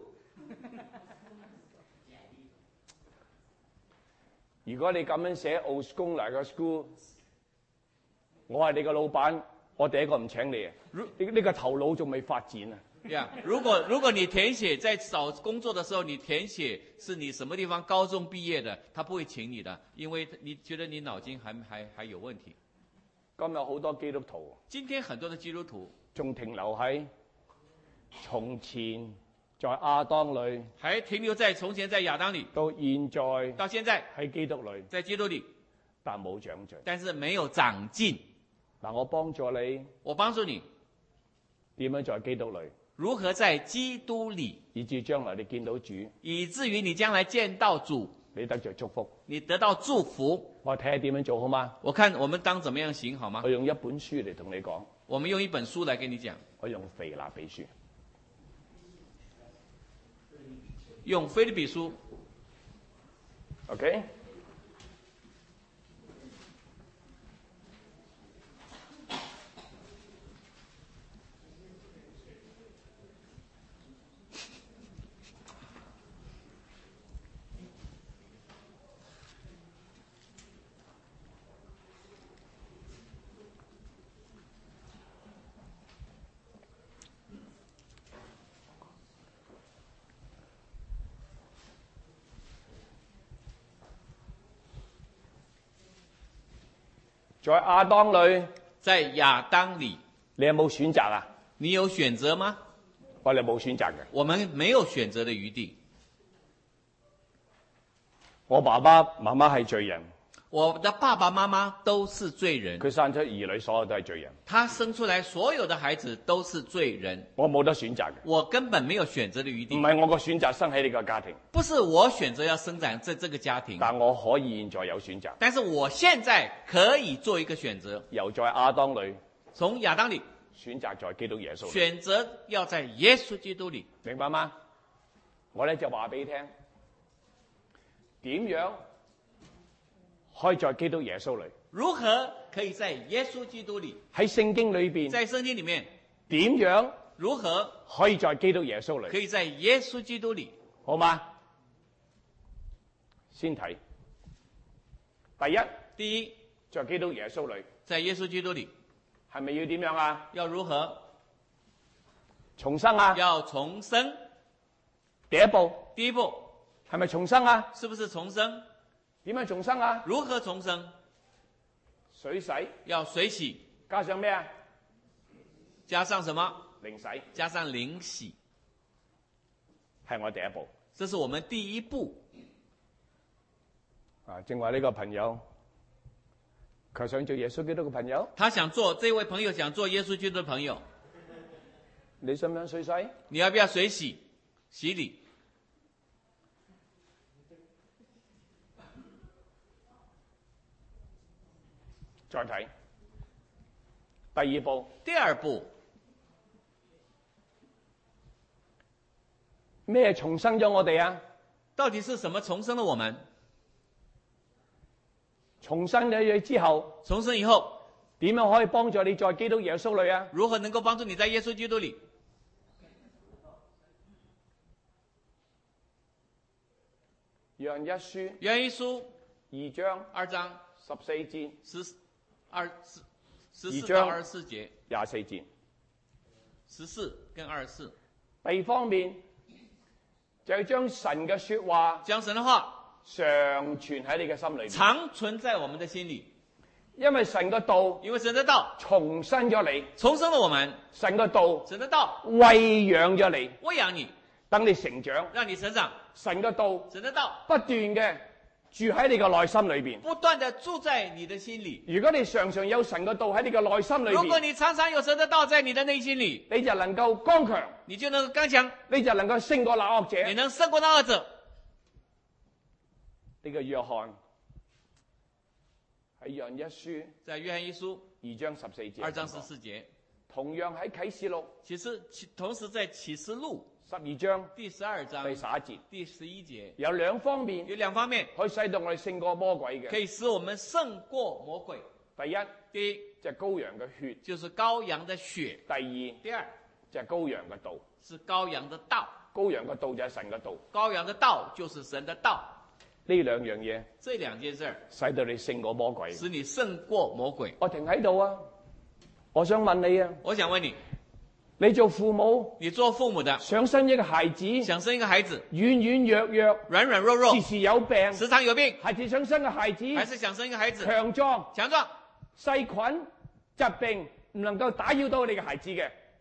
如果你咁樣寫奧斯公拿個 school，我係你個老闆。我第一個唔請你啊！你呢個頭腦仲未發展啊！ 呀、yeah, 如果如果你填寫在找工作的時候，你填寫是你什麼地方高中畢業的，他不會請你的，因為你覺得你腦筋還還還有問題。 今日好多基督徒， 今天很多的基督徒仲停留喺從前在亞當裏， 還停留在從前在亞當裏， 到現在到現在喺基督裏， 在基督裏， 但冇長進。 但是沒有長進。 嗱，我幫助你我幫助你點樣在基督裏， 如何在基督裏， 以至將來你見到主， 以至於你將來見到主， 你得着祝福。 你得到祝福。 我睇下點樣做好嗎？ 我看我們當怎麼樣行好嗎我？用一本書嚟同你講， 我們用一本書來跟你講， 我用腓立比書。 用腓立比書 OK。在亞當裏， 在亞當裏， 你有冇選擇啊？ 你有選擇嗎？ 我哋冇選擇嘅。 我們沒有選擇的餘地。 我爸爸媽媽係罪人， 我的爸爸媽媽都是罪人， 佢生出兒女所有都係罪人， 他生出來所有的孩子都是罪人， 我冇得選擇嘅。 我根本沒有選擇的餘地。 唔係我個選擇生喺呢個家庭， 不是我選擇要生長在這個家庭， 但我可以現在有選擇， 但是我現在可以做一個選擇， 由在亞當裏從亞當裏選擇在基督耶穌裏。 選擇要在耶穌基督裏， 明白嗎？我咧就話俾你聽，點樣可以在基督耶穌裏？ 如何可以在耶穌基督裏？ 喺聖經裏邊， 在聖經裏面， 點樣如何可以在基督耶穌裏？ 可以在耶穌基督裏？ 好嗎？先睇第一， 第一， 在基督耶穌裏， 在耶穌基督裏係咪要點樣啊？ 要如何重生啊？ 要重生？ 第一步， 第一步係咪重生啊？ 是不是重生？ 點樣重生啊？ 如何重生？ 水洗要水洗， 加上咩啊？ 加上什麼？ 靈洗， 加上靈洗， 係我第一步。 這是我們第一步。 啊，正話呢個朋友，佢想做耶穌基督嘅朋友， 他想做，這位朋友想做耶穌基督的朋友， 你想唔想水洗？ 你要不要水洗？洗禮？ 再睇第二步， 第二步， 咩重生咗我哋啊？ 到底是什麼重生了我們？ 重生咗你之後， 重生以後， 點樣可以幫助你在基督耶穌裏啊？ 如何能夠幫助你在耶穌基督裏？ 約翰一書， 約翰一書二章二章十四節， 十二十十四二章到二十四節， 廿四節。 十四跟二十四。 第二方面就係將神嘅說話將神的話常存喺你嘅心裏， 常存在我們的心裏， 因為神嘅道， 因為神的道重生咗你， 重生了我們， 神嘅道神的道餵養咗你， 餵養你， 等你成長。 讓你成長。 神嘅道神的道不斷嘅住喺你嘅內心裏邊。 不斷的住在你的心裏。 如果你常常有神嘅道喺你嘅內心裏如果邊， 你常常有神的道在你的內心裏， 你就能夠剛強， 你就能夠剛強， 你就能夠勝過那惡者。 你能勝過那惡者。 呢個約翰喺約翰一書在約翰一書二章十四節， 二章十四節， 同樣喺啟示錄其實其同時在啟示錄十二章第十二章第十一節， 第十一節有兩方面有兩方面可以使到我哋勝過魔鬼嘅。 可以使我們勝過魔鬼。 第一， 第一就係羔羊嘅血； 就是羔羊的血， 第二， 第二就係羔羊嘅道。 是羔羊的道， 羔羊嘅道就係神嘅道。 羔羊的道就是神的道。 呢兩樣嘢這兩件事使到你勝過魔鬼。 使你勝過魔鬼。 我停喺度啊！我想問你啊， 我想問你， 你做父母， 你做父母的想生一個孩子， 想生一個孩子， 軟軟弱弱， 軟軟弱弱， 時時有病， 時常有病， 還是想生個孩子還是想生一個孩子強壯， 強壯， 細菌疾病唔能夠打擾到你嘅孩子嘅，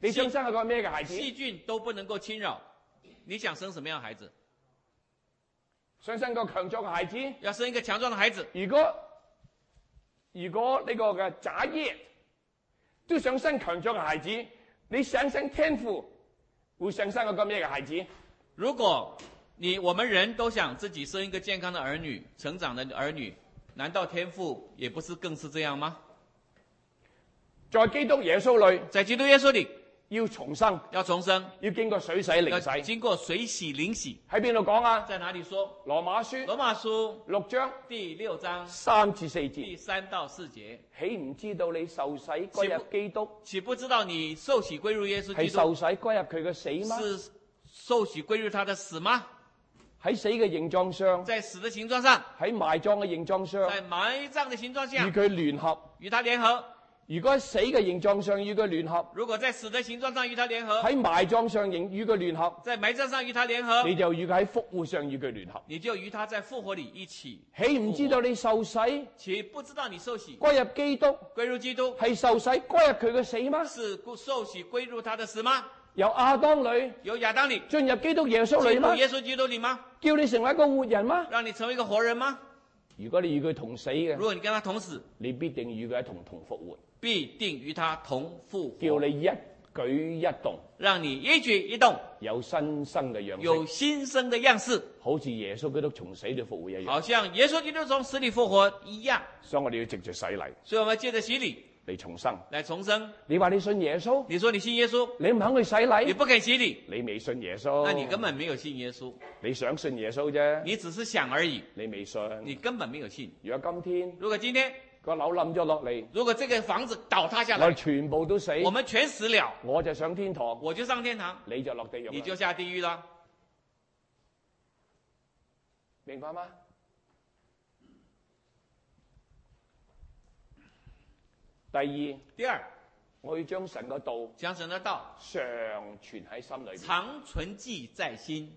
你想生一個咩嘅孩子？ 細菌都不能夠侵擾。你想生什麼樣的孩子？ 想生個強壯嘅孩子？ 要生一個強壯的孩子。 如果如果呢個嘅渣葉都想生強壯嘅孩子，你想生天父會想生一個咩嘅孩子？ 如果你我們人都想自己生一個健康的兒女、成長的兒女，難道天父也不是更是這樣嗎？ 在基督耶穌裏， 在基督耶穌裏要重生， 要重生， 要經過水洗靈要洗。 經過水洗靈洗。 喺邊度講啊？ 在哪裏說？ 羅馬書羅馬書六章第六章三至四節。 第三到四節。 豈唔知道你受洗歸入基督？ 豈不知道你受洗歸入耶穌基督？ 係受洗歸入佢嘅死嗎？ 是受洗歸入他的死嗎？ 喺死嘅形狀上， 在死的形狀上， 喺埋葬嘅形狀上， 在埋葬的形狀下， 與佢聯合， 與他聯合。 如果喺死嘅形狀上與佢聯合， 如果在死的形狀上與他聯合， 喺埋葬上與佢聯合， 在埋葬上與他聯合， 你就與佢喺復活上與佢聯合。 你就與他在復活裏一起。 豈唔知道你受洗？ 豈不知道你受洗歸入基督？ 歸入基督係受洗歸入佢嘅死嗎？ 是受洗歸入他的死嗎？ 由亞當裏由亞當裏進入基督耶穌裏嗎？ 進入耶穌基督裏嗎？ 叫你成為一個活人嗎？ 讓你成為一個活人嗎？ 如果你與佢同死嘅， 如果你跟他同死， 你必定與佢一同同復活。 必定與他同復活。 叫你一舉一動， 讓你一舉一動有新生嘅樣式， 有新生的樣式， 好似耶穌基督從死裏復活一樣。 好像耶穌基督從死裏復活一樣。 所以我哋要藉着洗禮， 所以我們借着洗禮嚟重生， 來重生。 你話你信耶穌， 你說你信耶穌， 你唔肯去洗禮， 你不肯洗禮， 你未信耶穌， 那你根本沒有信耶穌。 你想信耶穌啫， 你只是想而已， 你未信， 你根本沒有信。 如果今天如果今天個樓冧咗落嚟， 如果這個房子倒塌下我來， 哋全部都死， 我們全死了， 我就上天堂， 我就上天堂， 你就落地獄， 你就下地獄了。 明白嗎？第二， 第二， 我要將神嘅道將神的道常存喺心裏邊， 常存記在心。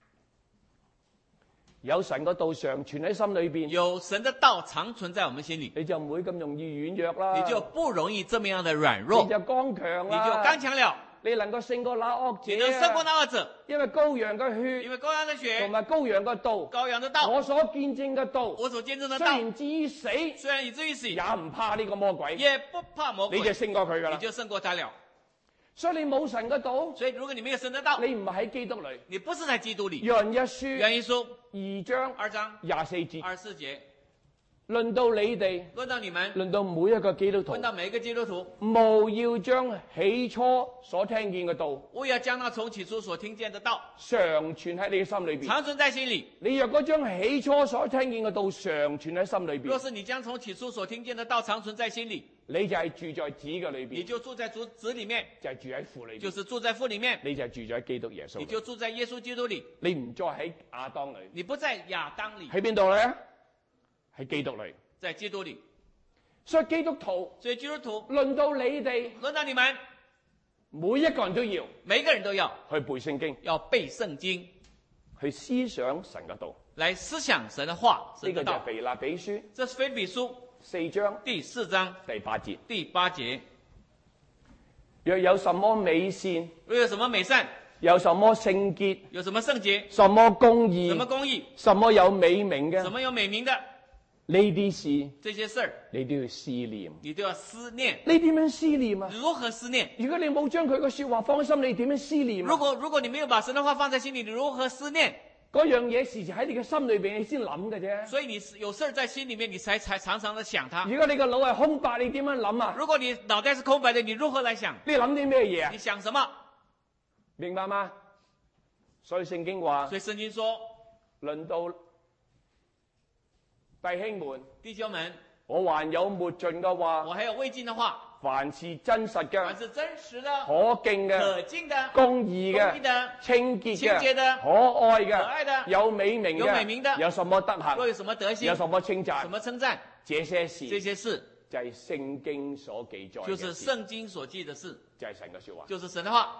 有神嘅道常存喺心裏邊， 有神的道常存在我們心裏， 你就唔會咁容易軟弱啦， 你就不容易這麼樣的軟弱， 你就剛強你啦， 就剛強了， 你能夠勝過那惡者， 你能勝過那惡者， 因為羔羊嘅血， 因為羔羊的血同埋羔羊嘅道， 羔羊的道， 我所見證嘅道， 我所見證的道， 雖然至於死， 雖然以至於死， 也唔怕呢個魔鬼， 也不怕魔鬼， 你就勝過佢噶啦， 你就勝過他了。 所以你冇神嘅道， 所以如果你沒有神的道， 你唔係喺基督裏， 你不是在基督裏。 約翰一書， 約翰一書二章二章廿四節， 二十四節， 論到你哋， 論到你們， 論到每一個基督徒論，到每一個基督徒， 務要將起初所聽見嘅道， 務要將那從起初所聽見的道常存喺你嘅心裏邊。 常存在心裏。 你若果將起初所聽見嘅道常存喺心裏邊， 若是你將從起初所聽見的道常存在心裏， 你就係住在子嘅裏邊， 你就住在主子裏面， 就係住喺父裏邊， 就是住在父裏面， 你就係住在基督耶穌裏， 你就住在耶穌基督裏， 你唔再喺亞當裏， 你不在亞當裏， 喺邊度咧？喺基督裏。 在基督裏。 所以基督徒， 所以基督徒， 論到你哋， 輪到你們， 每一個人都要每個人都要去背聖經， 要背聖經， 去思想神嘅道。 來思想神的話， 呢神的道。 個就係腓立比書這是腓立比書四章第四章第八節。 第八節。 若有什麼美善， 若有什麼美善， 有什麼聖潔， 有什麼聖潔， 什麼公義， 什麼公義， 什麼有美名嘅， 什麼有美名的， 呢啲事這些事兒你都要思念。 你都要思念。 你點樣思念啊？ 如何思念？ 如果你冇將佢個說話放喺心裏，你點樣思念啊？ 如果如果你沒有把神的話放在心裏，你如何思念？ 嗰樣嘢時時喺你嘅心裏邊，你先諗嘅啫。 所以你有事在心裏面，你才才常常的想它。 如果你個腦係空白，你點樣諗啊？ 如果你腦袋是空白的，你如何來想？ 你諗啲咩嘢啊你？想什麼？ 明白嗎？所以聖經話， 所以聖經說， 論到弟兄們， 弟兄們， 我還有沒盡嘅話， 我還有未盡的話， 凡是真實嘅、 凡是真實的、 可敬嘅、 可敬的、 公義嘅、 公義的、 清潔清潔的嘅、可愛嘅、 可愛的有美名嘅、 有美名的有什麼德行、 若有什麼德行， 有什麼稱讚， 什麼稱讚， 這些事這些事就係聖經所記載嘅就是事， 聖經所記的事， 就係神嘅說話。 就是神的話。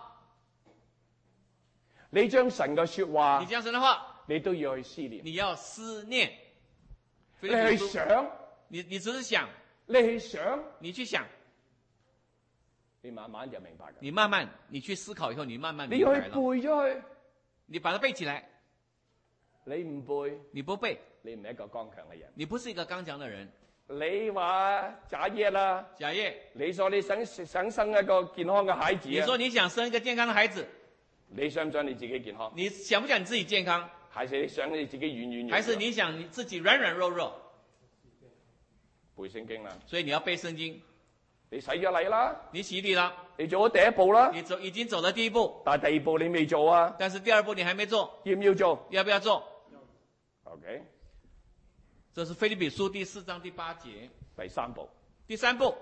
你將神嘅說話你，將神的話， 你都要去思念， 你要思念。 你去想， 你你只是想， 你去想， 你去想， 你慢慢就明白㗎。 你慢慢，你去思考以後，你慢慢你明白了。 要去背咗佢， 你把它背起來， 你唔背， 你不背， 你唔係一個剛強嘅人。 你不是一個剛強的人。 你話假嘢啦， 假業， 你說你想想生一個健康嘅孩子你啊？ 說你想生一個健康的孩子， 你想唔想你自己健康？ 你想不想你自己健康？ 還是你想你自己軟軟弱弱？ 還是你想你自己軟軟弱弱？ 背聖經啦， 所以你要背聖經。 你洗咗禮啦， 你洗禮了， 你做咗第一步啦， 你走已經走了第一步， 但係第二步你未做啊？ 但是第二步你還沒做， 要唔要做要不要做？ ？OK， 這是腓立比書第四章第八節。 第三步第三步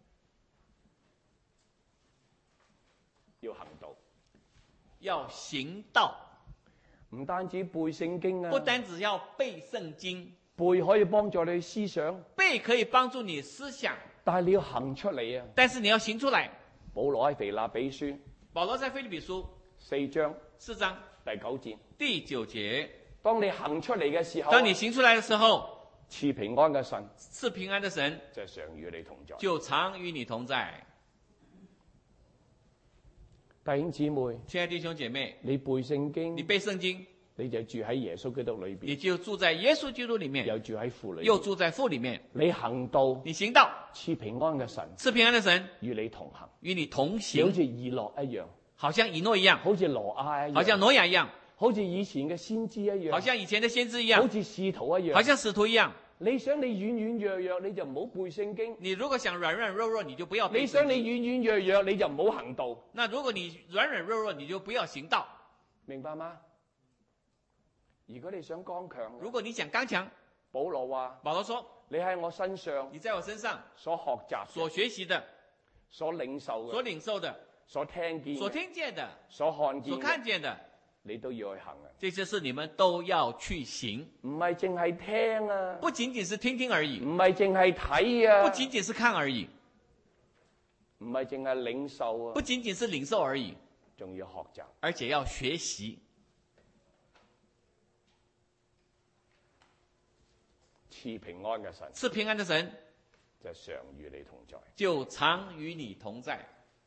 要行道， 要行道， 唔單止背聖經啊， 不單只要背聖經， 背可以幫助你思想， 背可以幫助你思想， 但係你要行出嚟啊！ 但是你要行出來。 保羅喺腓立比書保羅在腓立比書四章四章第九節， 第九節， 當你行出嚟嘅時候， 當你行出來的時候， 賜平安嘅神賜平安的神就常與你同在。 就常與你同在。 弟兄姊妹， 親愛的弟兄姐妹， 你背聖經， 你背聖經， 你就住喺耶穌基督裏邊， 你就住在耶穌基督裡面， 又住喺父裏邊， 又住在父裡面。 你行道， 你行道， 賜平安嘅神賜平安的神與你同行， 與你同好行， 似以諾一樣， 好像以諾一樣， 好似挪亞一樣， 好像挪亞一樣， 好似以前嘅先知一樣， 好像以前的先知一樣， 好似使徒一樣， 好像使徒一樣。 你想你軟軟弱弱，你就唔好背聖經； 你如果想軟軟弱弱，你就不要背你聖經。 想你軟軟弱弱，你就唔好行道。 那如果你軟軟弱弱，你就不要行道， 明白嗎？如果你想剛強， 如果你想剛強， 保羅話： 保羅說， 你喺我身上你在我身上所學習、 所學習的、 所領受嘅、 所領受的、 所聽見嘅、 所聽見的、 所看見所嘅看見的， 你都要去行啊！ 這些事你們都要去行， 唔係淨係聽啊， 不僅僅是聽聽而已， 唔係淨係睇啊， 不僅僅是看而已， 唔係淨係領受啊， 不僅僅是領受而已， 仲要學習， 而且要學習。 賜平安嘅神， 賜平安的神就常與你同在。 就常與你同在。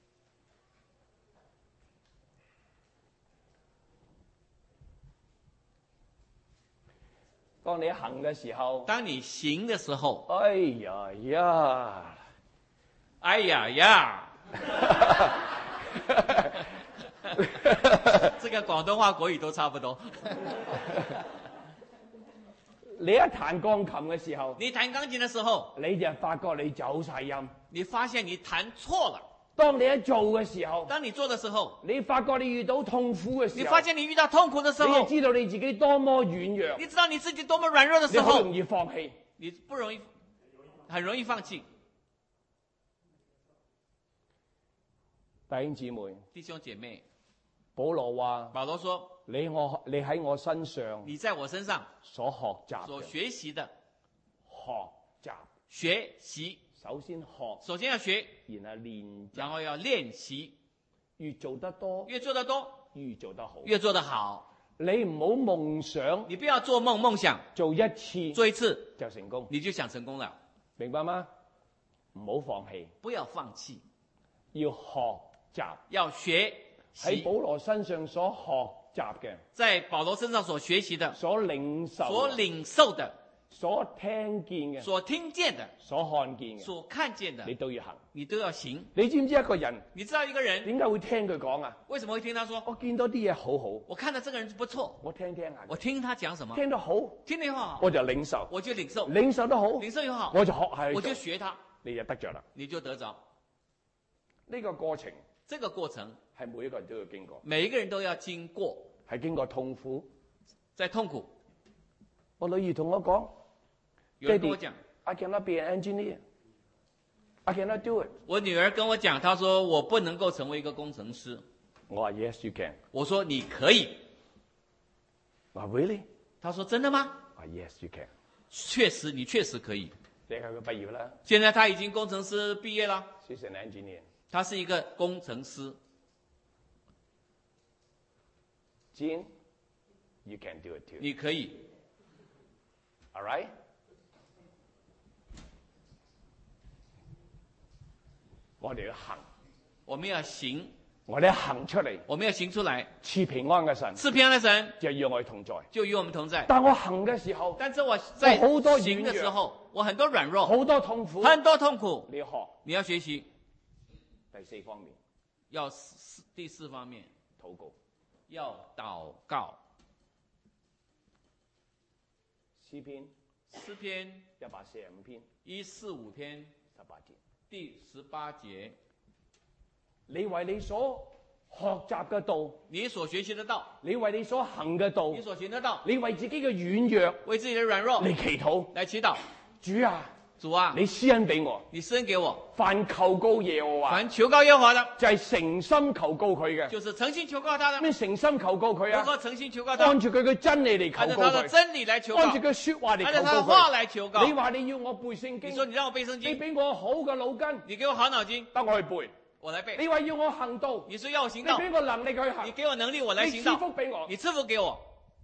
當你行嘅時候， 當你行的時候， 哎呀呀， 哎呀呀，這個廣東話國語都差不多。 你一彈鋼琴嘅時候， 你彈鋼琴的時候， 你就發覺你走晒音。 你發現你彈錯了。 當你一做嘅時候， 當你做的時候， 你發覺你遇到痛苦嘅時候， 你發現你遇到痛苦的時候， 你就知道你自己多麼軟弱， 你知道你自己多麼軟弱的時候， 你好容易放棄， 你不容易，很容易放棄。 弟兄姊妹， 弟兄姐妹， 保羅話： 保羅說， 你我你喺我身上， 你在我身上所學習、 所學習的， 學習， 學習， 首先學， 首先要學， 然後練， 然後要練習， 越做得多， 越做得多， 越做得好， 越做得好。 你唔好夢想， 你不要做夢夢想， 做一次， 做一次就成功， 你就想成功了， 明白嗎？唔好放棄， 不要放棄， 要學習， 要學喺保習， 羅身上所學習嘅， 在保羅身上所學習的， 所領受嘅， 所領受的， 所聽見嘅， 所聽見的， 所看見嘅， 所看見的， 你都要行。 你都要行。 你知唔知一個人你知道一個人點解會聽佢講啊？ 為什麼會聽他說？ 我見到啲嘢好好， 我看到這個人不錯， 我聽聽下， 我聽他講什麼， 聽得好， 聽得好， 我就領受， 我就領受， 領受得好， 領受又好， 我就學下去我做就學他， 你就得着啦。 你就得着。 呢個過程這個過程係每一個人都要經過， 每一個人都要經過， 係經過痛苦。 在痛苦。 我女兒同我講， 有人跟我講， I cannot be an engineer. I cannot do it. 我女兒跟我講，她說我不能夠成為一個工程師。 我話 Yes, you can. 我說你可以。 我話 Really? 她說真的嗎？ 我話 Yes, you can. 確實，你確實可以。 你睇佢畢業啦現在她已經工程師畢業了， ，She's an engineer. 她是一個工程師。 Jean, you can do it too. 你可以。 All right? 我哋要行， 我們要行， 我哋行出嚟， 我們要行出來。 賜平安嘅神， 賜平安的神就與我哋同在， 就與我們同在。 但我行嘅時候， 但是我在我好多行的軟弱時候，我很多軟弱， 好多痛苦， 很多痛苦。 你要學你要學習。 第四方面， 要四第四方面， 禱告。 要禱告。 詩篇詩篇一百四十五篇一四五篇十八節， 第十八節， 你為你所學習嘅道， 你所學習的道， 你為你所行嘅道， 你所行的道， 你為自己嘅軟弱為自己的軟弱嚟祈禱， 來祈禱。 主啊， 主啊， 你施恩俾我， 你施恩給我， 凡求告耶和華， 凡求告耶和華的， 就係誠心求告佢嘅。 就是誠心求告他的。 咩誠心求告佢啊？ 如何誠心求告他？ 按住佢嘅真理嚟按照求告佢， 他的真理來求告， 按住佢說話嚟按照求他的話告佢。 來求告。 你話你要我背聖經， 你說你讓我背聖你經， 俾我好嘅腦筋， 你給我好腦筋， 得我去背。 我來背。 你話要我行道， 你說要我行道， 你俾我能力去你行， 給我能力，我來你行道。 賜福俾我， 你賜福給我，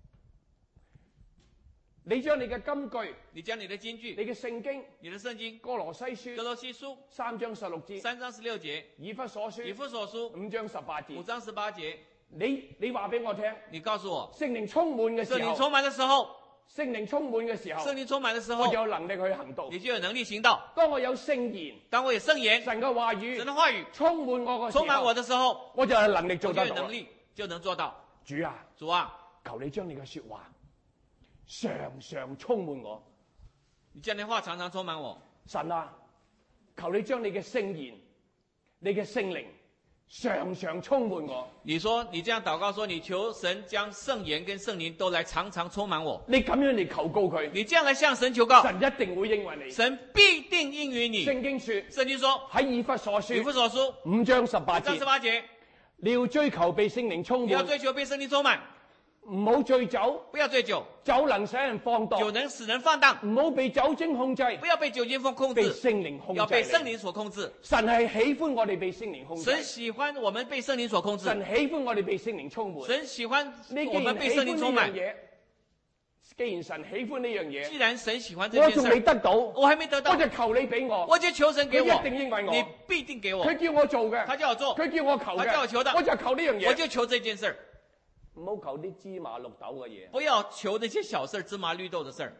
你將你嘅金句、 你將你的金句、 你嘅聖經、 你的聖經、 哥羅西書哥羅西書三章十六節、 三章十六節、 以弗所書以弗所書五章十八節五，章十八節， 你你話俾我聽， 你告訴我， 聖靈充滿嘅時候， 聖靈充滿的時候， 聖靈充滿嘅時候， 聖靈充滿的時候我就，有能力去行道。 你就有能力行道。 當我有聖言、 當我有聖言、 神嘅話神語的話語充滿我個時候， 充滿我的時候， 我就有能力做得到我就有能。力就能做到。 主啊， 主啊， 求你將你嘅說話常常充滿我。 你將你話常常充滿我。 神啊，求你將你嘅聖言、你嘅聖靈常常充滿我。 你說你這樣禱告說，你求神將聖言跟聖靈都來常常充滿我。 你咁樣嚟求告佢， 你這樣來向神求告， 神一定會應允你。 神必定應允你。 聖經說聖經說喺以弗所以弗書所書五章十八五章十節， 八節， 你要追求被聖靈充你要滿， 追求被聖靈充滿， 唔好醉酒， 不要醉酒， 酒能使人放蕩， 酒能使人放蕩， 唔好被酒精控制， 不要被酒精風控被制， 聖靈控制你。 要被聖靈所控制。 神係喜歡我哋被聖靈控制， 神喜歡我們被聖靈所控制， 神喜歡我哋被聖靈充滿。 神喜歡你既我們被然喜歡呢聖靈充滿。 樣嘢，既然神喜歡呢樣嘢， 既然神喜歡這我仲件事兒， 未得到， 我還沒得到我，就求你俾我， 我就求神給我， 佢一定應允我你必定給我。 佢叫我做嘅， 他叫我做， 佢叫我求他叫我求的嘅，我就求呢樣嘢， 我就求這件事兒， 唔好求啲芝麻綠豆嘅嘢。 不要求那些小事兒、芝麻綠豆的事兒，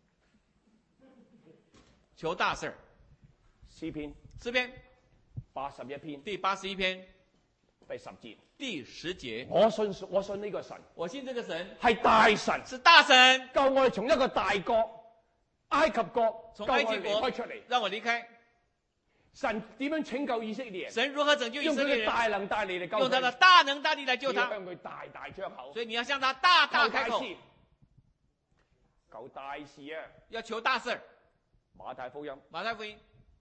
求大事兒。 詩篇詩篇八十一篇第八十一篇第十節， 第十節， 我信我信呢個神我信這個神係大神， 是大神， 救我哋從一個大國埃及國救從我哋離埃及國開出嚟。 讓我離開。 神點樣拯救以色列人？ 神如何拯救以用佢嘅色列人？ 大能大力嚟救用他的佢， 大能大力來救他， 你要向佢大大張口， 所以你要向他大大求大開口， 事，求大事啊！ 要求大事兒。 馬太福音馬太福音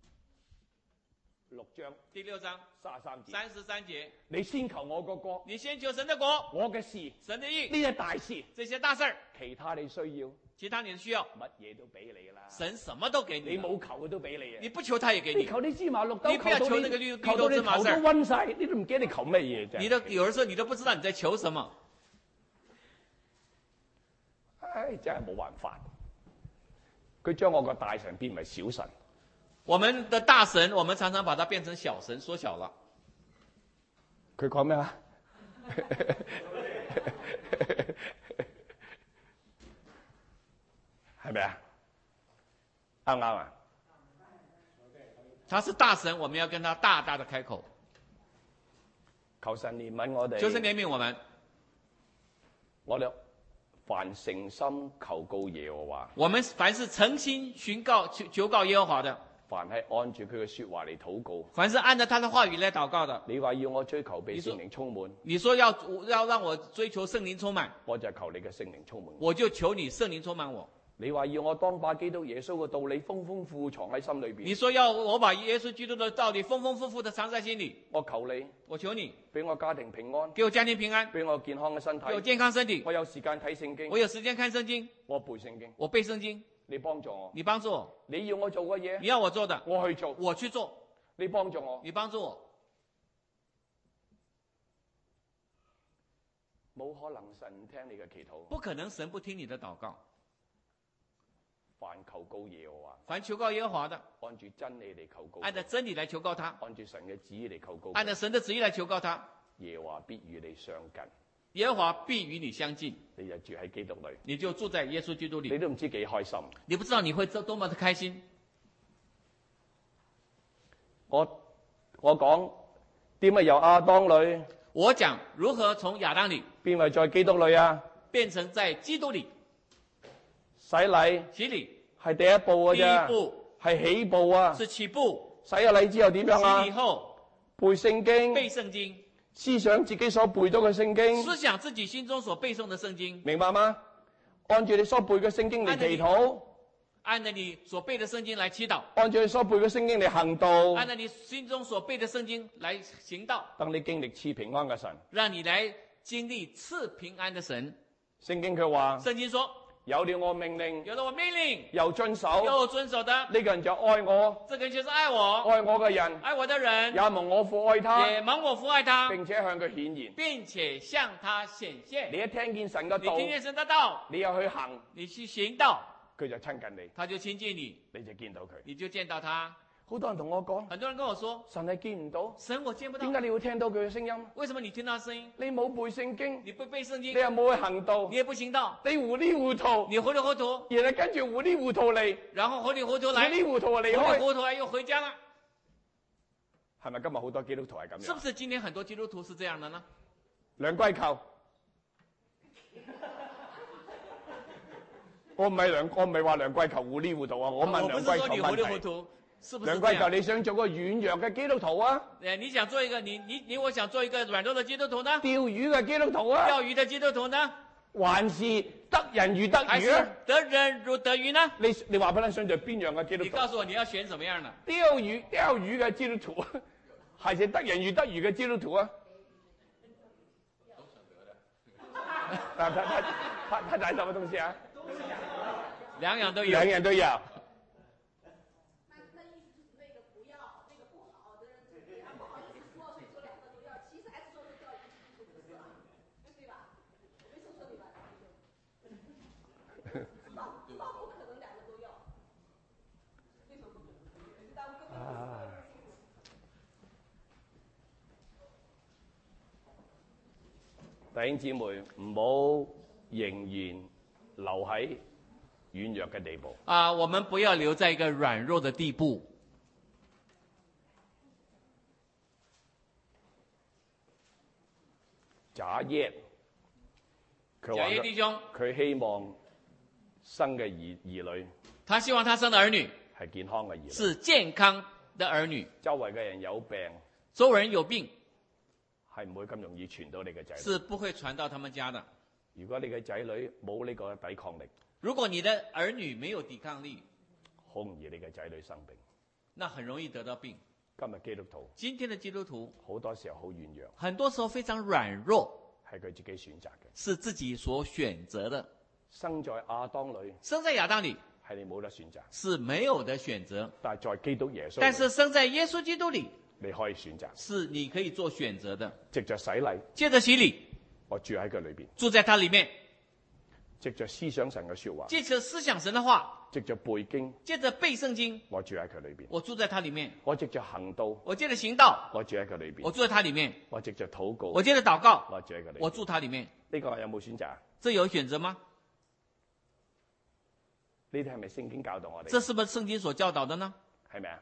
六章第六章三十三節， 三十三節， 你先求我個國， 你先求神的國， 我嘅事， 神的義， 呢啲大事， 這些大事兒， 其他你需要， 其他你的需要， 乜嘢都俾你噶啦。 神什麼都給你你了， 冇求嘅都俾你啊！ 你不求他也給你。 你求啲芝麻綠豆， 你不要求到求那個綠求到你綠豆芝麻事頭都暈晒，你都唔記得你求乜嘢啫。 你都有的時候你都不知道你在求什麼。 唉，真係冇辦法。佢將我個大神變為小神。 我們的大神，我們常常把它變成小神，縮小了。 佢講咩啊？係咪啊？啱唔啱啊？ 他是大神，我們要跟他大大的開口， 求神憐憫我哋。 求神憐憫我們。 我哋凡誠心求告耶和華， 我們凡是誠心尋告求求告耶和華的， 凡係按住佢嘅說話嚟禱告。 凡是按照他的話語來禱告的， 你話要我追求被聖靈充滿， 你說要要讓我追求聖靈充滿， 我就求你嘅聖靈充滿我。 我就求你聖靈充滿我。 你話要我當把基督耶穌嘅道理豐豐富富藏喺心裏邊， 你說要我把耶穌基督的道理豐豐富富的藏在心裡， 我求你我求你俾我家庭平安， 給我家庭平安， 俾我健康嘅身體， 給我健康身體， 我有時間睇聖經， 我有時間看聖經， 我背聖經， 我背聖經， 你幫助我， 你幫助我， 你要我做嘅嘢， 你要我做的， 我去做， 我去做， 你幫助我， 你幫助我。 冇可能神唔聽你嘅祈禱， 不可能神不聽你的禱告。 凡求告耶和華， 凡求告耶和華的， 按住真理嚟求告， 按照真理來求告他， 按住神嘅旨意嚟求告， 按照神的旨意來求告他， 耶和華必與你相近， 耶和華必與你相近， 你就住喺基督裏， 你就住在耶穌基督裏， 你都唔知幾開心。 你不知道你會多麼的開心。 我我講點解由亞當裏， 我講如何從亞當裏變為在基督裏啊？ 變成在基督裏。 洗禮洗禮係第一步嘅第一啫， 步係起步啊！ 是起步， 洗咗禮之後點樣啊？ 洗禮後背聖經， 背聖經， 思想自己所背到嘅聖經， 思想自己心中所背誦的聖經， 明白嗎？按住你所背嘅聖經嚟祈禱， 按照你所背的聖經來祈禱， 按住你所背嘅聖經嚟行道， 按照你心中所背的聖經來行道， 等你經歷賜平安嘅神。 讓你來經歷賜平安的神。 聖經佢話， 聖經說， 有了我命令， 有了我命令， 又遵守， 又遵守的， 呢個人就愛我， 這個人就是愛我， 愛我嘅人， 愛我的人， 也蒙我父愛他， 也蒙我父愛他， 並且向佢顯現。 並且向他顯現。 你一聽見神嘅你道， 聽見神的道， 你又去行， 你去行道， 佢就親近你， 他就親近你， 你就見到佢。 你就見到他。 好多人同我講， 很多人跟我說， 神係見唔到， 神我見不到點，解你會聽到佢嘅聲音？ 為什麼你聽到聲音？ 你冇背聖經， 你不背聖經， 你又冇去行道你，也不行道， 你糊裡糊塗， 你糊裡糊塗， 然後跟住糊裡糊塗嚟， 然後糊裡糊塗糊來， 裡糊塗離糊裡開。 糊塗來又回家了。 係咪今日好多基督徒係咁樣？ 是不是今天很多基督徒是這樣的呢？ 兩歸扣，我唔係兩，我唔係話兩歸扣糊裡糊塗啊！我問我不是說兩歸扣你糊裡糊問題。 塗，是不是這兩歸扣， 樣？ 你想做個軟弱嘅基督徒啊？ 誒，你想做一個你你你我想做一個軟弱的基督徒呢？ 釣魚嘅基督徒啊？ 釣魚的基督徒呢？ 還是得人如得還是魚啊？ 得人如得魚呢？ 你你話俾我想做邊樣嘅基督徒？ 你告訴我你要選什麼樣的？ 釣魚釣魚嘅基督徒啊，還是得人如得魚嘅基督徒啊？他他他他他講什麼東西啊？ 兩樣都有。 兩樣都有。 那那意思就是那个不要，那个不好的人，他不好意思说，所以说两个都要，其实还是说是叫一个基督徒啊，对吧？我没说错对吧？倒倒不可能两个都要，为什么不可能？耽误根本不可能。 弟兄姊妹，唔好仍然留喺軟弱嘅地步。 啊，我們不要留在一個軟弱的地步。 假耶，佢話假耶弟兄， 佢希望生嘅兒兒女他希望他生的兒女係健康嘅兒女， 是健康的兒女， 周圍嘅人有病周圍人有病係唔會咁容易傳到你嘅仔女。 是不會傳到他們家的。 如果你嘅仔女冇呢個抵抗力， 如果你的兒女沒有抵抗力， 好容易你嘅仔女生病。 那很容易得到病。 今日基督徒今天的基督徒好多時候好軟弱， 很多時候非常軟弱， 係佢自己選擇嘅。 是自己所選擇的。 生在亞當裏生在亞當裏係你冇得選擇， 是沒有的選擇， 但係在基督耶穌裏， 但是生在耶穌基督裏你可以選擇。 是你可以做選擇的。 藉着洗禮， 借着洗禮， 我住喺佢裏邊； 住在他裏面， 藉着思想神嘅說話， 借着思想神的話， 藉着背經， 借着背聖經， 我住喺佢裏邊； 我住在他裏面， 我藉着行道， 我借着行道， 我住喺佢裏邊； 我住在他裏面， 我藉着禱告， 我借着禱告， 我住喺佢裏邊。 我住他裏面。 呢個有冇選擇啊？ 這有選擇嗎？ 呢啲係咪聖經教導我哋？ 這是不是聖經所教導的呢？ 係咪啊？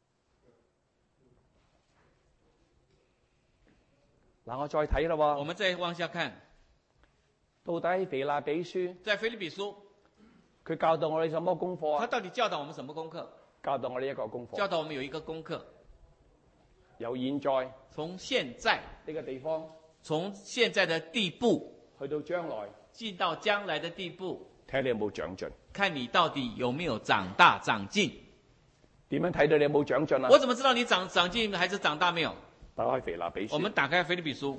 嗱，我再睇啦喎。 我們再往下看， 到底腓立比書在腓立比書， 佢教導我哋什麼功課啊？ 他到底教導我們什麼功課？ 教導我哋一個功課， 教導我們有一個功課， 由現在從現在， 呢個地方從現在的地步去到將來， 進到將來的地步， 睇你有冇長進。 看你到底有沒有長大長進。 點樣睇到你有冇長進啊？ 我怎麼知道你長長進還是長大沒有？ 打開腓立比書， 我們打開腓立比書，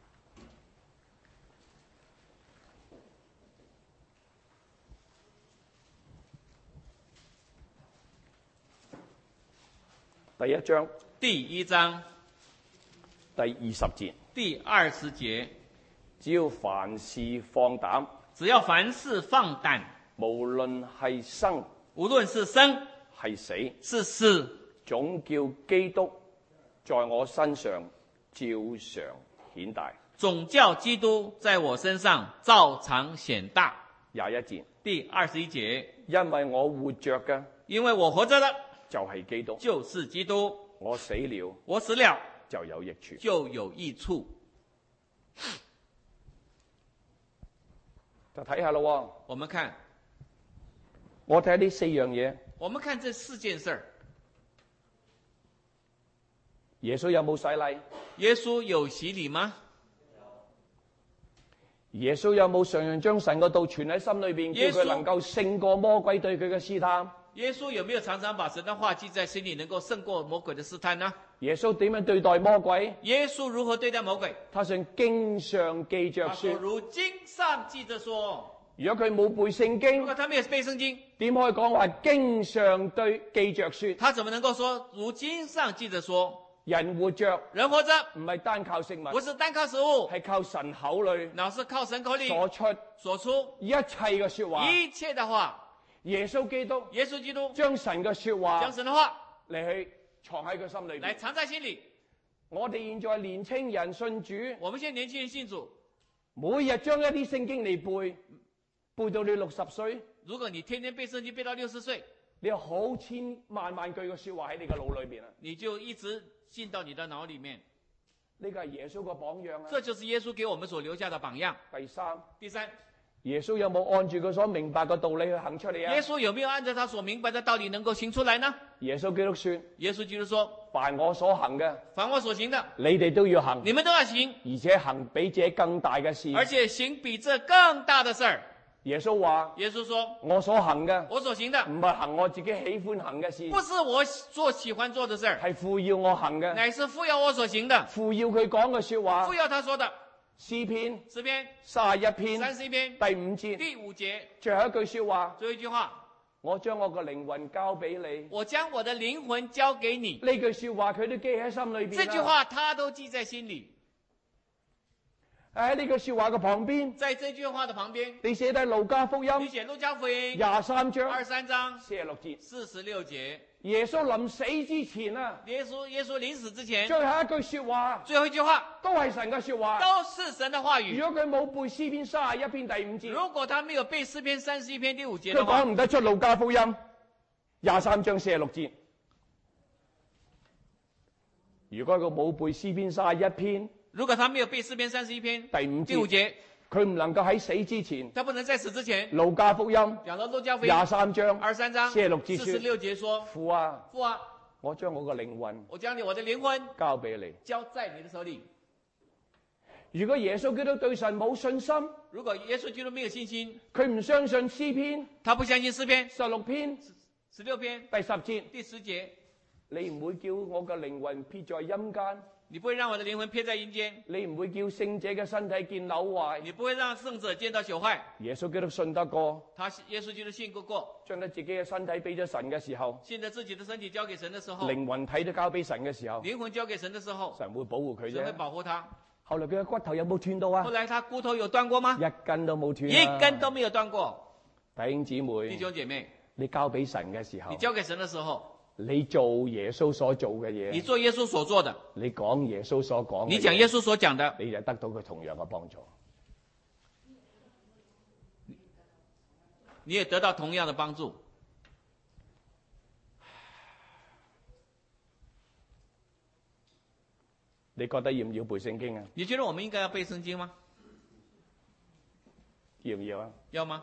第一章第一章第二十節， 第二十節， 只要凡事放膽， 只要凡事放膽， 無論係生無論是生係死， 是死， 總叫基督在我身上照常顯大。 總叫基督在我身上照常顯大。 廿一節， 第二十一節， 因為我活着嘅因為我活着的就係基督， 就是基督， 我死了我死了就有益處。 就有益處。 就睇下咯， 我們看， 我睇下呢四樣嘢， 我們看這四件事。 耶穌有冇洗禮？ 耶穌有洗禮嗎？ 耶穌有冇常常將神個道存喺心裏邊， 耶穌叫佢能夠勝過魔鬼對佢嘅試探？ 耶穌有沒有常常把神的話記在心裏，能夠勝過魔鬼的試探呢？ 耶穌點樣對待魔鬼？ 耶穌如何對待魔鬼？ 他想經上記着他說說， 如經上記着說。 如果佢冇背聖如經果，他沒有背聖經， 點可以講話經上對記着說？ 他怎麼能夠說如經上記着說？ 人活着人活着唔係單靠食物， 不是單靠食物， 係靠神口裏乃是靠神口裏所出所出一切嘅說話。 一切的話。 耶穌基督耶穌基督將神嘅說話將神的話嚟去藏喺佢心裏邊。 來藏在心裏。 我哋現在年青人信主， 我們現在年輕人信主， 每日將一啲聖經嚟背，背到你六十歲， 如果你天天背聖經背到六十歲， 你有好千萬萬句嘅說話喺你嘅腦裏邊啊！ 你就一直進到你的腦裏面。 呢個係耶穌個榜樣啊！ 這就是耶穌給我們所留下的榜樣。 第三， 第三， 耶穌有冇按住佢所明白嘅道理去行出嚟啊？ 耶穌有沒有按照他所明白的道理能夠行出來呢？ 耶穌基督說： 耶穌基督說， 凡我所行嘅， 凡我所行的， 你哋都要行， 你們都要行， 而且行比這更大嘅事。 而且行比這更大的事兒。 耶穌話： 耶穌說， 我所行嘅， 我所行的唔係行我自己喜歡行嘅事， 不是我所喜歡做的事兒， 係父要我行嘅， 乃是父要我所行的， 父要佢講嘅說話父。要他說的。 詩篇詩篇三十一篇三十一篇第五節第五節最後一句說話： 最後一句話， 我將我個靈魂交俾你。 我將我的靈魂交給你。 呢句說話佢都記喺心裏邊。 這句話他都記在心裏。 喺呢句說話嘅旁邊， 在這句話的旁邊， 你寫低路加福音你寫路加福音廿三章二十三章四十六節。 四十六節， 耶穌臨死之前啊， 耶穌耶穌臨死之前， 最後一句說話最後一句話都係神嘅說話。 都是神的話語。 如果佢冇背詩篇三十一篇第五節， 如果他沒有背詩篇三十一篇第五節佢的話， 講唔得出路加福音廿三章四十六節。如果佢冇背詩篇三十一篇， 如果他沒有背詩篇三十一篇第五節第五節， 佢唔能夠喺死之前， 他不能在死之前， 路加福音講到路加福音廿三章二十三章四十六節四十六節說， 父啊， 父啊， 我將我個靈魂我將你我的靈魂交俾你。 交在你的手裏。 如果耶穌基督對神冇信心， 如果耶穌基督沒有信心， 佢唔相信詩篇他不相信詩篇十六篇十六篇第十節， 第十節， 你唔會叫我嘅靈魂撇在陰間， 你不會讓我的靈魂撇在陰間， 你唔會叫聖者嘅身體見朽壞。 你不會讓聖者見到朽壞。 耶穌基督信得過， 他耶穌基督信過過， 將得自己嘅身體俾咗神嘅時候， 信得自己的身體交給神的時候， 靈魂體都交俾神嘅時候， 靈魂交給神的時候， 神會保護佢神會啫。 保護他。 後來佢嘅骨頭有冇斷到啊後？來他骨頭有斷過嗎？ 一根都冇斷啊， 一根都沒有斷過。 弟兄姊弟妹， 兄姐妹， 你交俾神嘅時候你，交給神的時候， 你做耶穌所做嘅嘢， 你做耶穌所做的， 你講耶穌所講嘅嘢， 你講耶穌所講的， 你就得到佢同樣嘅幫助。 你也得到同樣的幫助。 你覺得要唔要背聖經啊？ 你覺得我們應該要背聖經嗎？ 要唔要啊？ 要嗎？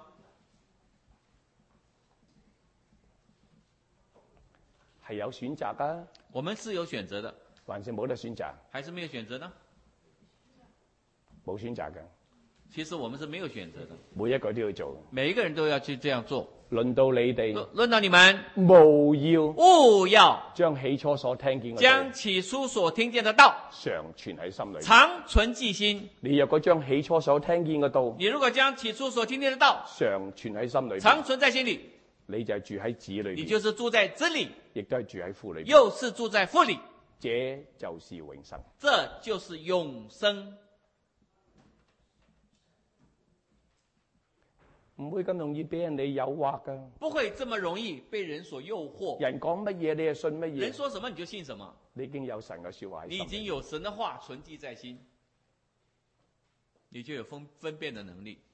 係有選擇啊， 我們是有選擇的， 還是冇得選擇？ 還是沒有選擇呢？ 冇選擇嘅， 其實我們是沒有選擇的， 每一個都要做。 每一個人都要去這樣做。 輪到你哋， 輪輪到你們， 務要務要將起初所聽見嘅道將起初所聽見的道常存喺心裏。 常存記心。 你若果將起初所聽見嘅道你如果將起初所聽見的道常存喺心裏， 常存在心裏， 你就係住喺子裏邊， 你就是住在子裏， 亦都係住喺父裏邊。 又是住在父裏， 這就是永生。 這就是永生。 唔會咁容易俾人哋誘惑噶。 不會這麼容易被人所誘惑。 人講乜嘢，你就信乜嘢。 人說什麼你就信什麼。 你已經有神嘅說話喺心裏， 你已經有神的話存記在心，你就有分分辨的能力。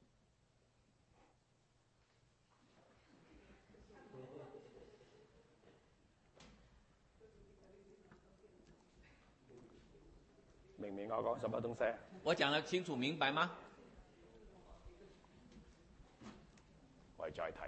明唔明我講什麼東西？ 我講得清楚明白嗎？ 我哋再睇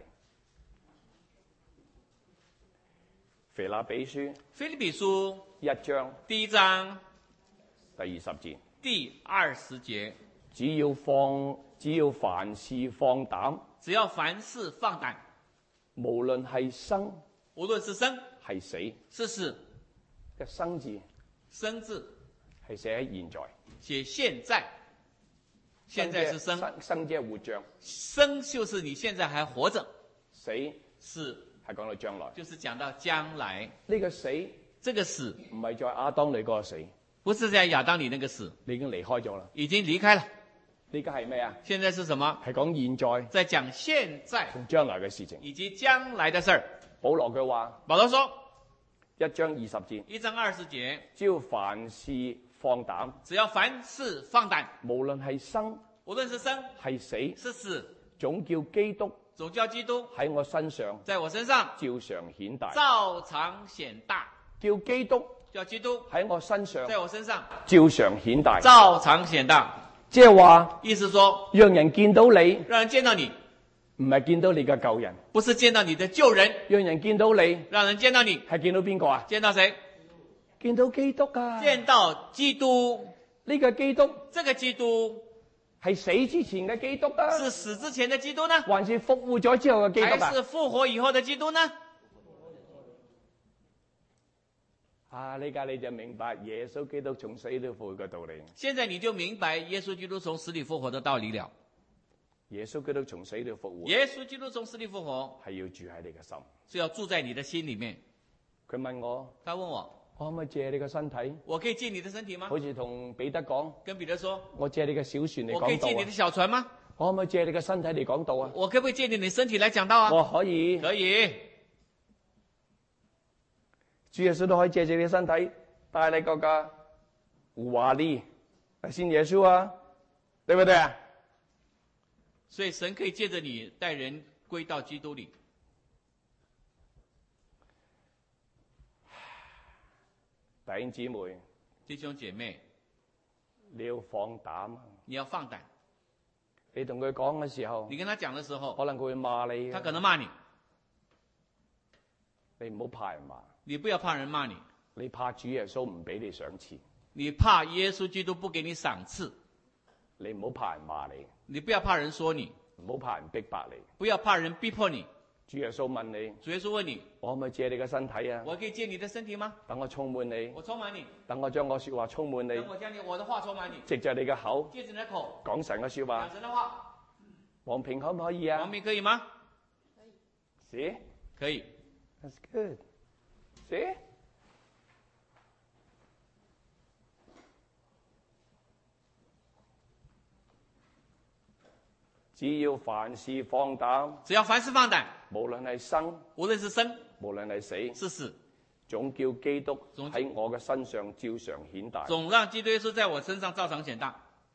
腓立比書， 腓立比書一章第一章第二十節， 第二十節， 只要放，只要凡事放膽， 只要凡事放膽， 無論係生， 無論是生係死， 是死， 嘅生字生字係寫喺現在， 寫現在，現在是生， 生生即係活着， 生就是你現在還活着， 死死係講到將來， 就是講到將來。 呢個死這個死唔係在亞當你嗰個死， 不是在亞當你那個死， 你已經離開咗啦。 已經離開了。 呢家係咩啊？ 現在是什麼？ 係講現在， 在講現在同將來嘅事情。 以及將來的事兒。 保羅佢話， 保羅說， 一章二十節， 一章二十節， 只要凡事放膽， 只要凡事放膽， 無論係生無論是生係死， 是死， 總叫基督總叫基督喺我身上在我身上照常顯大， 照常顯大， 叫基督叫基督喺我身上在我身上照常顯大， 照常顯大。 即係話， 意思說， 讓人見到你， 讓人見到你， 唔係見到你嘅舊人， 不是見到你的舊人， 讓人見到你， 讓人見到你， 係見到邊個啊？ 見到誰？ 見到基督啊！ 見到基督。 呢個基督， 這個基督係死之前嘅基督啊， 是死之前的基督呢？ 還是復活咗之後嘅基督啊？ 還是復活以後的基督呢？ 啊！呢家你就明白耶穌基督從死裏復活嘅道理。 現在你就明白耶穌基督從死裏復活的道理了。 耶穌基督從死裏復活， 耶穌基督從死裏復活係要住喺你嘅心， 是要住在你的心裏面。 佢問我， 他問我， 我可唔可以借你嘅身體？ 我可以借你的身體嗎？ 好似同彼得講， 跟彼得說， 我借你嘅小船嚟我可以講道啊借你的！小船嗎？ 我可唔可以借你嘅身體嚟講道啊？ 我可不可以借你的身體來講道啊？ 我可以， 可以。 主耶穌都可以借住你嘅身體帶你個個華麗嚟信耶穌啊，對不對啊？ 所以神可以借着你帶人歸到基督裏。 弟兄姊妹， 弟兄姐妹， 你要放膽啊！ 你要放膽。 你同佢講嘅時候， 你跟他講的時候， 可能佢會罵你， 他可能罵你， 你唔好怕人罵， 你不要怕人罵你， 你怕主耶穌唔俾你賞賜， 你怕耶穌基督不給你賞賜， 你唔好怕人罵你， 你不要怕人說你， 唔好怕人逼迫你。 不要怕人逼迫你。 主耶穌問你， 主耶穌問你， 我可唔可以借你嘅身體啊？ 我可以借你的身體嗎？ 等我充滿你， 我充滿你， 等我將我說話充滿你， 等我將你我的話充滿你， 藉着你嘅口借着你的口講神嘅說話講。神的話。 王平可唔可以啊？ 王平可以嗎？ See? 可以。 That's good. See? 只要凡事放膽， 只要凡事放膽， 無論係生， 無論是生無論係死， 是死， 總叫基督總喺我嘅身上照常顯大。 總讓基督耶穌在我身上照常顯大。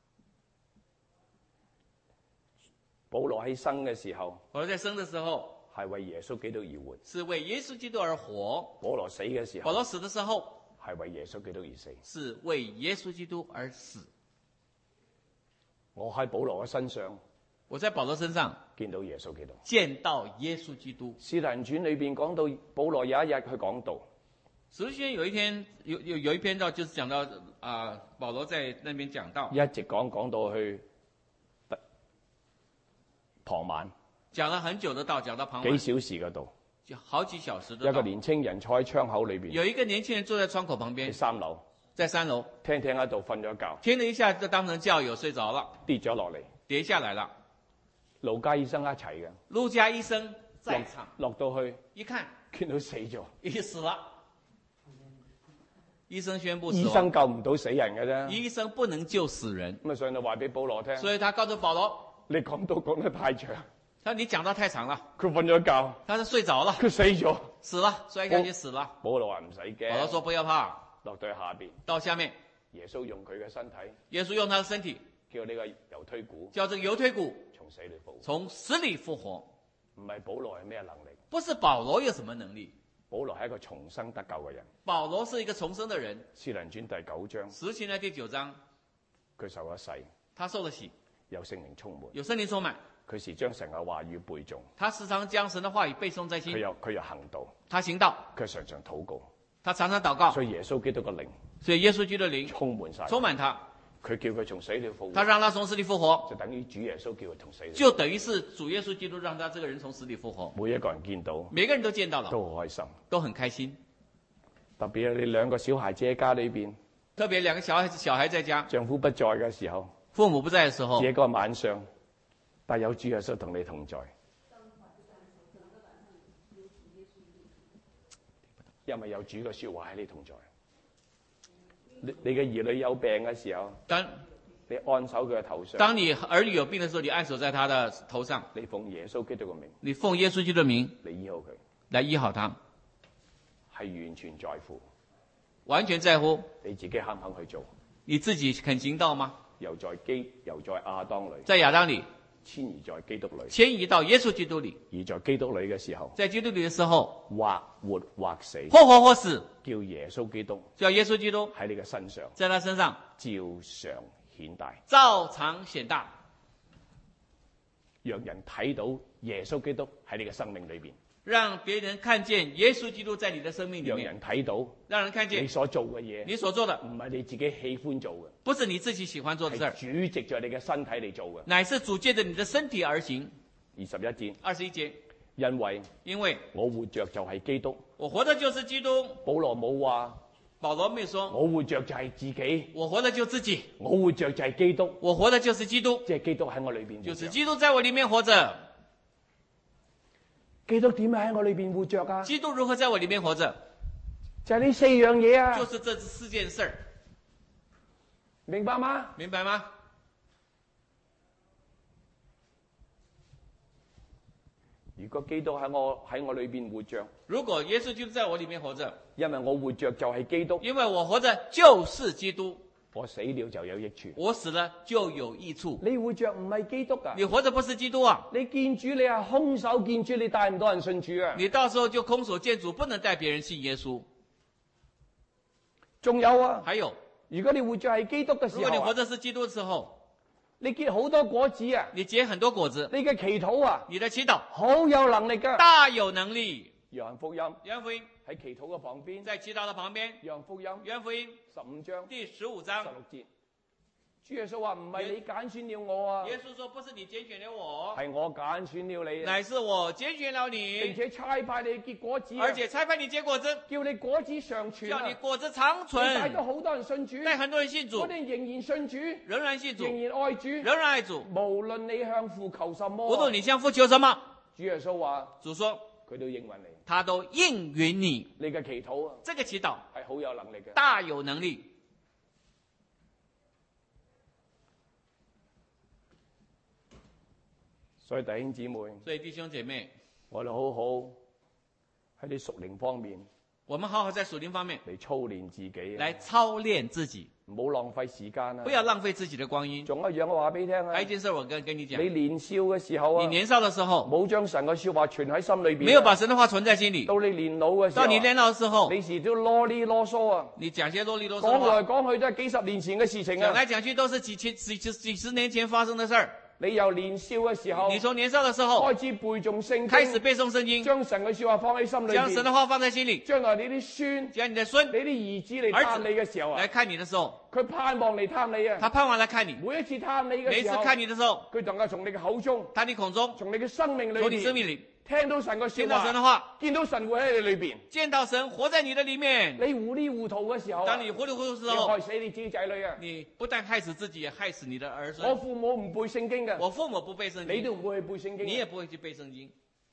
保羅喺生嘅時候， 保羅在生的時候係為耶穌基督而活； 是為耶穌基督而活。 保羅死嘅時候， 保羅死的時候係為耶穌基督而死。 是為耶穌基督而死。 我喺保羅嘅身上， 我在保羅身上見到耶穌基督。 見到耶穌基督。 使徒行傳裏邊講到，保羅有一日去講道。 使徒行傳有一天有有有一篇道，就是講到啊、呃，保羅在那邊講道， 一直講講到去傍晚， 講了很久的道，講到傍晚幾小時嘅道， 就好幾小時的道。 一個年青人坐喺窗口裏邊， 有一個年輕人坐在窗口旁邊， 喺三樓， 在三樓聽聽喺度瞓咗覺， 聽了一下就當成覺友睡着了， 跌咗落嚟。 跌下來了。 路加醫生一齊嘅， 路加醫生在場， 落到去一看見到死咗， 已死了。醫生宣布死醫亡， 生救唔到死人嘅啫。 醫生不能救死人， 咁啊上到話俾保羅聽， 所以他告訴保羅， 你講到講得太長， 他說你講得太長了， 佢瞓咗覺， 他是睡着了， 佢死咗。 死了，摔下去死了。 保羅話唔使保羅驚， 說不要怕， 落到去下邊， 到下面， 耶穌用佢嘅身體， 耶穌用他的身體， 叫呢個猶推股叫這個猶推股從死裏復活。 從死裏復活。 唔係保羅係咩能力？ 不是保羅有什麼能力， 保羅係一個重生得救嘅人。 保羅是一個重生的人。 使徒行傳第九章， 使徒行傳第九章， 佢受咗洗， 他受了洗， 有聖靈充滿， 有聖靈充滿， 佢時將神嘅話語背誦， 他時常將神的話語背誦在心佢。又佢又行道， 他行道， 佢常常禱告， 他常常禱告， 所以耶穌基督嘅靈所以耶穌基督的靈充滿晒， 充滿他， 佢叫佢從死裏復活， 他讓他從死裏復活， 就等於主耶穌叫佢從死裏復活。 就等於是主耶穌基督讓他這個人從死裏復活。 每一個人見到每個人都見到了， 都好開心， 都很開心。 特別係你兩個小孩子喺家裏邊， 特別兩個小孩子小孩在家， 丈夫不在嘅時候， 父母不在的時候， 這個晚上，但有主耶穌同你同在，因為有主嘅說話喺你同在。你你嘅兒女有病嘅時候， 當你按手佢嘅頭上， 當你兒女有病的時候，你按手在他的頭上， 你奉耶穌基督嘅名， 你奉耶穌基督的名你醫好佢， 來醫好他， 係完全在乎完全在乎你自己肯唔肯去做。 你自己肯行道嗎？ 又在基又在亞當裏， 在亞當裏遷移在基督裏， 遷移到耶穌基督裏， 而在基督裏嘅時候， 在基督裏的時候， 或活或死， 或活或死， 叫耶穌基督叫耶穌基督喺你嘅身上在他身上照常顯大， 照常顯大， 讓人睇到耶穌基督喺你嘅生命裏邊， 讓別人看見耶穌基督在你的生命裏讓面， 人睇到讓人看見你所做嘅嘢， 你所做的唔係你自己喜歡做嘅， 不是你自己喜歡做的事兒， 係主藉着你嘅身體嚟做嘅。 乃是主借着你的身體而行。 二十一節， 二十一節， 因為因為我活着就係基督。 我活的就是基督。 保羅冇話保羅沒說我活着就係自己， 我活的就自己， 我活着就係基督， 我活的就是基督， 即係基督喺我裏邊活着。 就是基督在我裏面活着。 基督點樣喺我裏邊活着啊？ 基督如何在我裏面活着？ 就係呢四樣嘢啊！ 就是這四件事兒， 明白嗎？ 明白嗎？ 如果基督喺我喺我裏邊活着， 如果耶穌基督在我裏面活着， 因為我活着就係基督， 因為我活着就是基督， 我死了就有益處。 我死了就有益處。 你活着唔係基督啊！ 你活着不是基督啊！ 你見主你係空手見主，你帶唔到人信主啊！ 你到時候就空手見主，不能帶別人信耶穌。 仲有啊！ 還有， 如果你活着係基督嘅時候、啊， 如果你活着是基督的時候， 你結好多果子啊！ 你結很多果子， 你嘅祈禱啊， 你的祈禱好有能力噶。 大有能力。 約翰福音， 約翰福音喺祈禱嘅旁邊， 在祈禱的旁邊， 約翰福音， 約翰福音十五章第十五章十六節，主耶穌話唔係你揀選了我啊， 耶穌說不是你揀選了我， 係我揀選了你、啊， 乃是我揀選了並你， 且差派你結果子、啊， 而且差派你結果子， 叫你果子常存、啊， 叫你果子長存， 你帶咗好多人信主， 帶很多人信主我，哋仍然信主， 仍然信主， 仍然愛主， 仍然愛主， 無論你向父求什麼、啊， 無論你向父求什麼， 主耶穌話主說佢都應允你， 他都應允你。 你嘅祈禱啊， 這個祈禱係好有能力嘅， 大有能力。 所以弟兄姊妹， 所以弟兄姐妹， 我哋好好喺啲屬靈方面我們好好在屬靈方面嚟操練自己、啊， 來操練自己， 唔好浪費時間啊！ 不要浪費自己的光陰。 仲有一樣我話俾你聽啊！ 還有一件事我跟跟你你講， 年少嘅時候啊， 你年少的時候冇將神嘅說話存喺心裏邊、啊， 沒有把神的話存在心裏， 到你年老嘅時候， 到你年老的時候， 你時都囉哩囉嗦啊！ 你講些囉里囉嗦講的話， 來講去都係幾十年前嘅事情講啊！ 來講去都是幾千幾幾幾十年前發生的事兒。 你由年少嘅時候， 你從年少的時候開始背誦聖經， 開始背誦聖經， 將神嘅說話放喺心裏邊， 將神的話放在心裏， 將來你啲孫、 將你的孫你啲兒子嚟探你嘅時候啊來，看你的時候， 佢盼望嚟探你啊！ 他盼望來看你， 每一次探你嘅每一次時候， 看你的時候， 佢能夠從你嘅口中， 他你口中， 從你嘅生命裏從你生邊命裏聽到神嘅說聽到神的話， 話， 見到神會喺你裏邊。 見到神活在你的裏面。 你糊裡糊塗嘅時候啊， 當你糊裡糊塗的時你候， 害死你自己仔女啊！ 你不但害死自己，也害死你的兒我孫。 父母唔背聖經嘅， 我父母不背聖經， 你都唔會去背聖經。 你也不會去背聖經。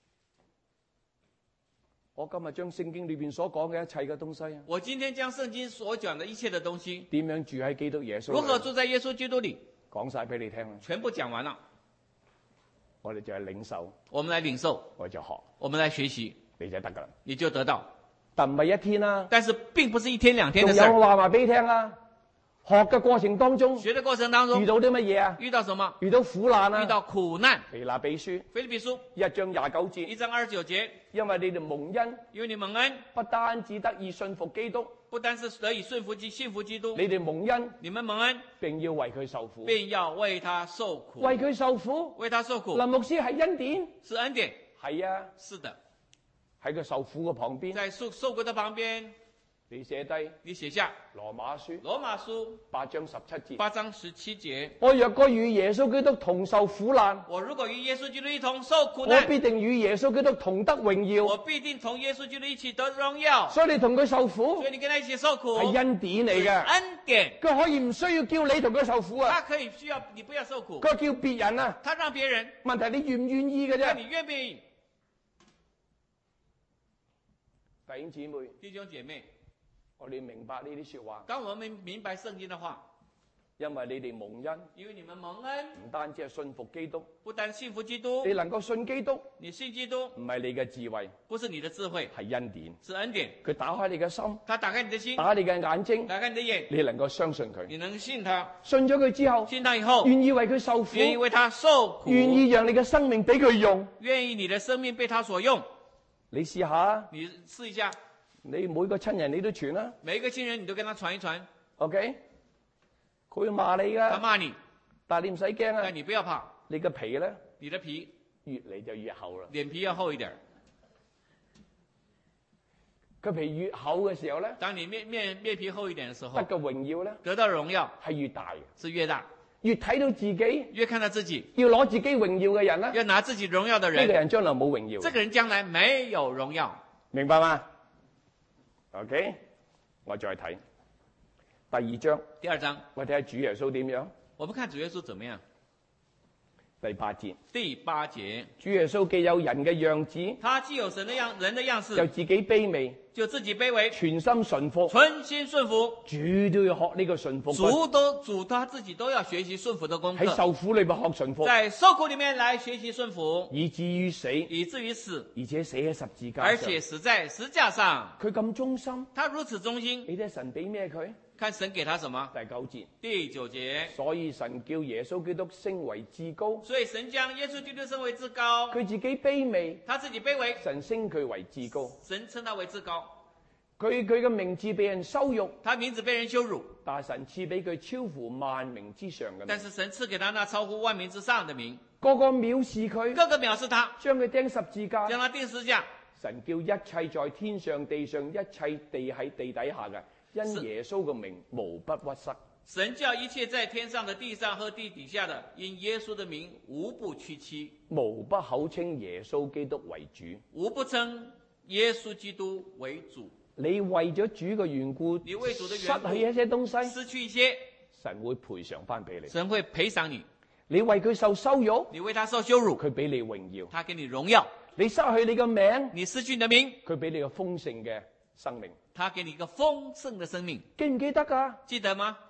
我今日將聖經裏邊所講嘅一切嘅東西啊， 我今天將聖經所講的一切的東西， 點樣住喺基督耶穌裏， 如何住在耶穌基督裏， 講晒俾你聽啦。 全部講完了。 我哋就係領受， 我們來領受， 我就學， 我們來學習， 你就得噶啦。 你就得到。 但唔係一天啦， 但是並不是一天兩天仲的事兒。 有我話埋俾你聽啦。學嘅過程當中， 學的過程當中遇到啲乜嘢啊？ 遇到什麼？ 遇到苦難啊！ 遇到苦難。 腓立比書腓立比書一章廿九節， 一章二十九節， 因為你哋蒙恩， 因為你蒙恩， 不單止得以信服基督， 不單是得以順服基信服基督， 你哋蒙恩， 你們蒙恩， 並要為佢受苦， 便要為他受苦， 為佢受苦。 為他受苦。 林牧師係恩典， 是恩典， 係啊， 是的， 喺佢受苦嘅旁邊， 在受受苦的旁邊， 你寫低你寫下羅馬書羅馬書八章十七節。 八章十七節。 我若果與耶穌基督同受苦難， 我如果與耶穌基督一同受苦我難， 必定與耶穌基督同得榮我耀。 必定同耶穌基督一起得榮耀。 所以你同佢受苦所以你跟他一起受苦， 係恩典嚟是嘅， 恩典。 佢可以唔需要叫你同佢受苦啊， 他可以需要你不要受苦， 佢叫別人啊。 他讓別人， 問題你願唔願意嘅啫。 看你願不願意。 弟兄姊妹， 弟兄姐妹， 我哋明白呢啲說話， 當我們明白聖經的話， 因為你哋蒙恩， 因為你們蒙恩， 唔單止係信服基督， 不但信服基督， 你能夠信基督， 你信基督唔係你嘅智慧， 不是你的智慧， 係恩典。 是恩典。 佢打開你嘅心， 他打開你的心， 打你嘅眼睛， 打開你的眼， 你能夠相信佢。 你能信他， 信咗佢之後， 信他以後， 願意為佢受苦， 願意為他受苦， 願意讓你嘅生命俾佢用。 願意你的生命被他所用。 你試下， 你試一下， 你每個親人你都傳啦每一個親人你都跟他傳一傳。 ，OK？佢會罵你噶， 他罵你， 但係你唔使驚啊但，你不要怕， 你嘅皮咧你的皮越嚟就越厚啦。 臉皮要厚一點。 佢皮越厚嘅時候咧， 當你面面面皮厚一點的時候得，嘅榮耀咧得到榮耀係越大嘅。 是越大。 越睇到自己越看到自己要攞自己榮耀嘅人咧， 要拿自己榮耀的呢個人， 人將來冇榮耀。 這個人將來沒有榮耀。 明白嗎 ？OK，我再睇第二章， 第二章， 我睇下主耶穌點樣。 我們看主耶穌怎麼樣。 第八節， 第八節， 主耶穌既有人嘅樣子， 他既有神的樣人的樣式， 就自己卑微， 就自己卑微， 全心順服。 存心順服。 主都要學呢個順服， 主都主他自己都要學習順服的功喺課， 受苦裏邊學順服， 在受苦裡面來學習順服， 以至於死， 以至於死， 而且死喺十字架上。 而且死在十字架上。 佢咁忠心， 他如此忠心， 你睇神俾咩佢？ 看神給他什麼？ 第九節， 第九節， 所以神叫耶穌基督升為至高， 所以神將耶穌基督升為至高， 佢自己卑微， 他自己卑微， 神升佢為至高。 神稱他為至高， 佢佢嘅名字被人羞辱， 他名字被人羞辱， 但係神賜俾佢超乎萬名之上嘅名， 但是神賜給他那超乎萬名之上的名， 個個藐視佢， 個個藐視他， 將佢釘十字架。 將他釘十字架。 神叫一切在天上地上一切地喺地底下嘅，因耶穌嘅名無不屈膝。 神叫一切在天上的、地上和地底下的，因耶穌的名無不屈膝， 無不口稱耶穌基督為主。 無不稱耶穌基督為主。 你為咗主嘅緣故， 你為主的失緣故去一些東西， 失去一些， 神會賠償翻俾你。 神會賠償你。 你為佢受羞辱， 你為他受羞辱， 佢俾你榮耀。 他給你榮耀。 你失去你嘅名， 你失去你的名， 佢俾你個豐盛嘅生命。 他給你一個豐盛的生命。 記唔記得㗎？ 記得嗎？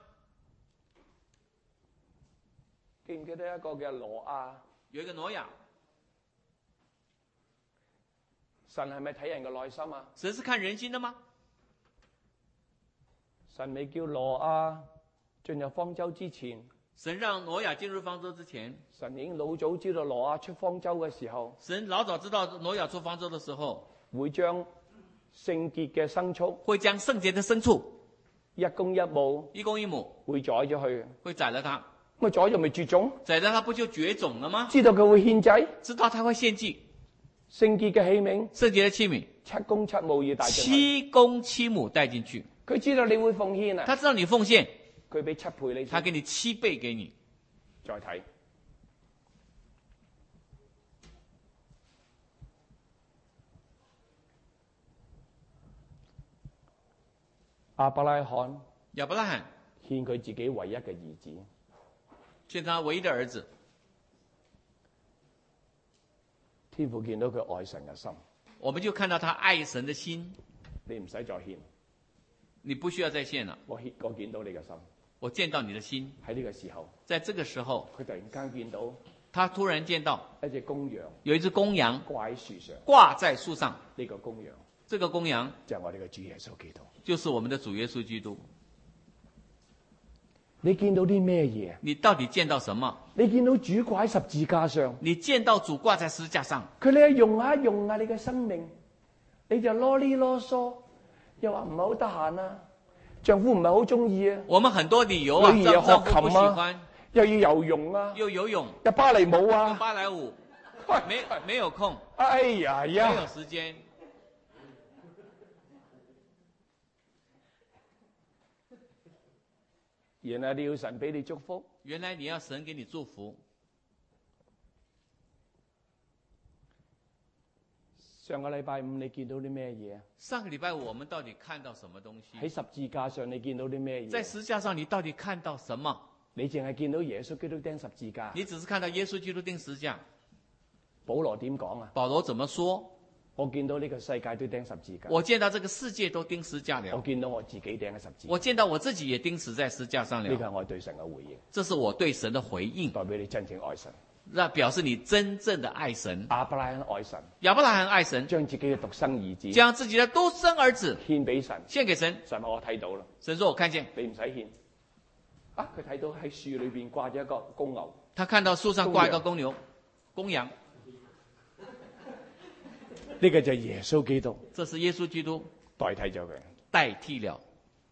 記唔記得一個叫挪亞？ 有一個挪亞， 神係咪睇人嘅內心啊？ 神是看人心的嗎？ 神未叫挪亞進入方舟之前， 神讓挪亞進入方舟之前， 神已經老早知道挪亞出方舟嘅時候， 神老早知道挪亞出方舟的時候， 會將聖潔嘅牲畜， 會將聖潔的牲畜一公一母， 一公一母會宰咗佢。 會宰了它， 咁宰咗咪絕種？ 宰了它不就絕種了嗎？ 知道佢會獻祭， 知道它會獻祭， 聖潔嘅器皿， 聖潔的器皿， 七公七母要帶進去。 七公七母帶進去。 佢知道你會奉獻啊， 他知道你奉獻， 佢俾七倍你先。 他給你七倍給你。 再睇亞伯拉罕亞伯拉罕獻佢自己唯一嘅兒子， 獻他唯一的兒子， 天父見到佢愛神嘅心， 我們就看到他愛神的心。 你唔使再獻， 你不需要再獻了， 我獻我見到你嘅心。 我見到你的心。 喺呢個時候， 在這個時候， 佢突然間見到他突然見到一隻公羊有一隻公羊掛喺樹上， 掛在樹上， 呢個公羊這個公羊就係我哋嘅主耶穌基督。 就是我們的主耶穌基督。 你見到啲咩嘢？ 你到底見到什麼？ 你見到主掛喺十字架上， 你見到主掛在十字架上， 佢哋係用下用下你嘅生命，你就囉哩囉嗦，又話唔係好得閒啊，丈夫唔係好中意啊， 我們很多理由啊， 女兒又丈夫學琴不喜歡， 啊，又要游泳啊， 又游泳， 又芭蕾舞又啊， 芭蕾舞，沒沒有空， 哎呀沒有呀！ 時間。 原來你要神俾你祝福， 原來你要神給你祝福。 上個禮拜五你見到啲咩嘢？ 上個禮拜五我們到底看到什麼東西？ 喺十字架上你見到啲咩嘢？ 在十字架上你到底看到什麼？ 你淨係見到耶穌基督釘十字架。 你只是看到耶穌基督釘十字架。 保羅點講啊？ 保羅怎麼說？ 我見到呢個世界都釘十字架。 我見到這個世界都釘十字架了。 我見到我自己釘嘅十字架。 我見到我自己也釘死在十字架上了。 呢個係我對神嘅回應。 這是我對神的回應， 代表你真正愛神。 那表示你真正的愛神。 亞伯拉罕愛神， 亞伯拉罕愛神， 將自己嘅獨生兒子， 將自己的獨生兒子獻俾神， 獻給神。 神話我睇到啦， 神說我看見， 你唔使獻。啊，佢睇到喺樹裏邊掛咗一個公牛， 他看到樹上掛一個公牛、公羊， 呢個就係耶穌基督， 這是耶穌基督代替咗佢。 代替了。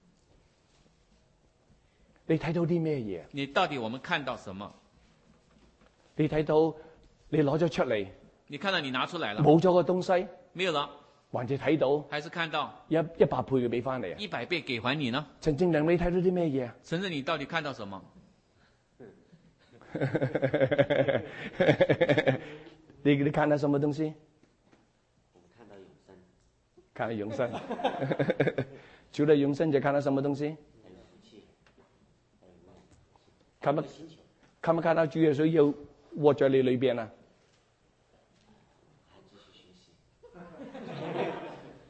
你睇到啲咩嘢？ 你到底我們看到什麼？ 你睇到你攞咗出嚟， 你看到你拿出來了， 冇咗個東西， 沒有了， 還是睇到還是看到一一百倍嘅俾翻你啊？ 一百倍給還你呢？ 陳正良，你睇到啲咩嘢啊？ 陳正，你到底看到什麼？ 你你看到什麼東西？ 我們看到永生， 看到永生。除了永生，就看到什麼東西？ 還有福氣，還有看唔星球， 看唔看到主耶穌要活在你裏邊啊？ 還繼續學習。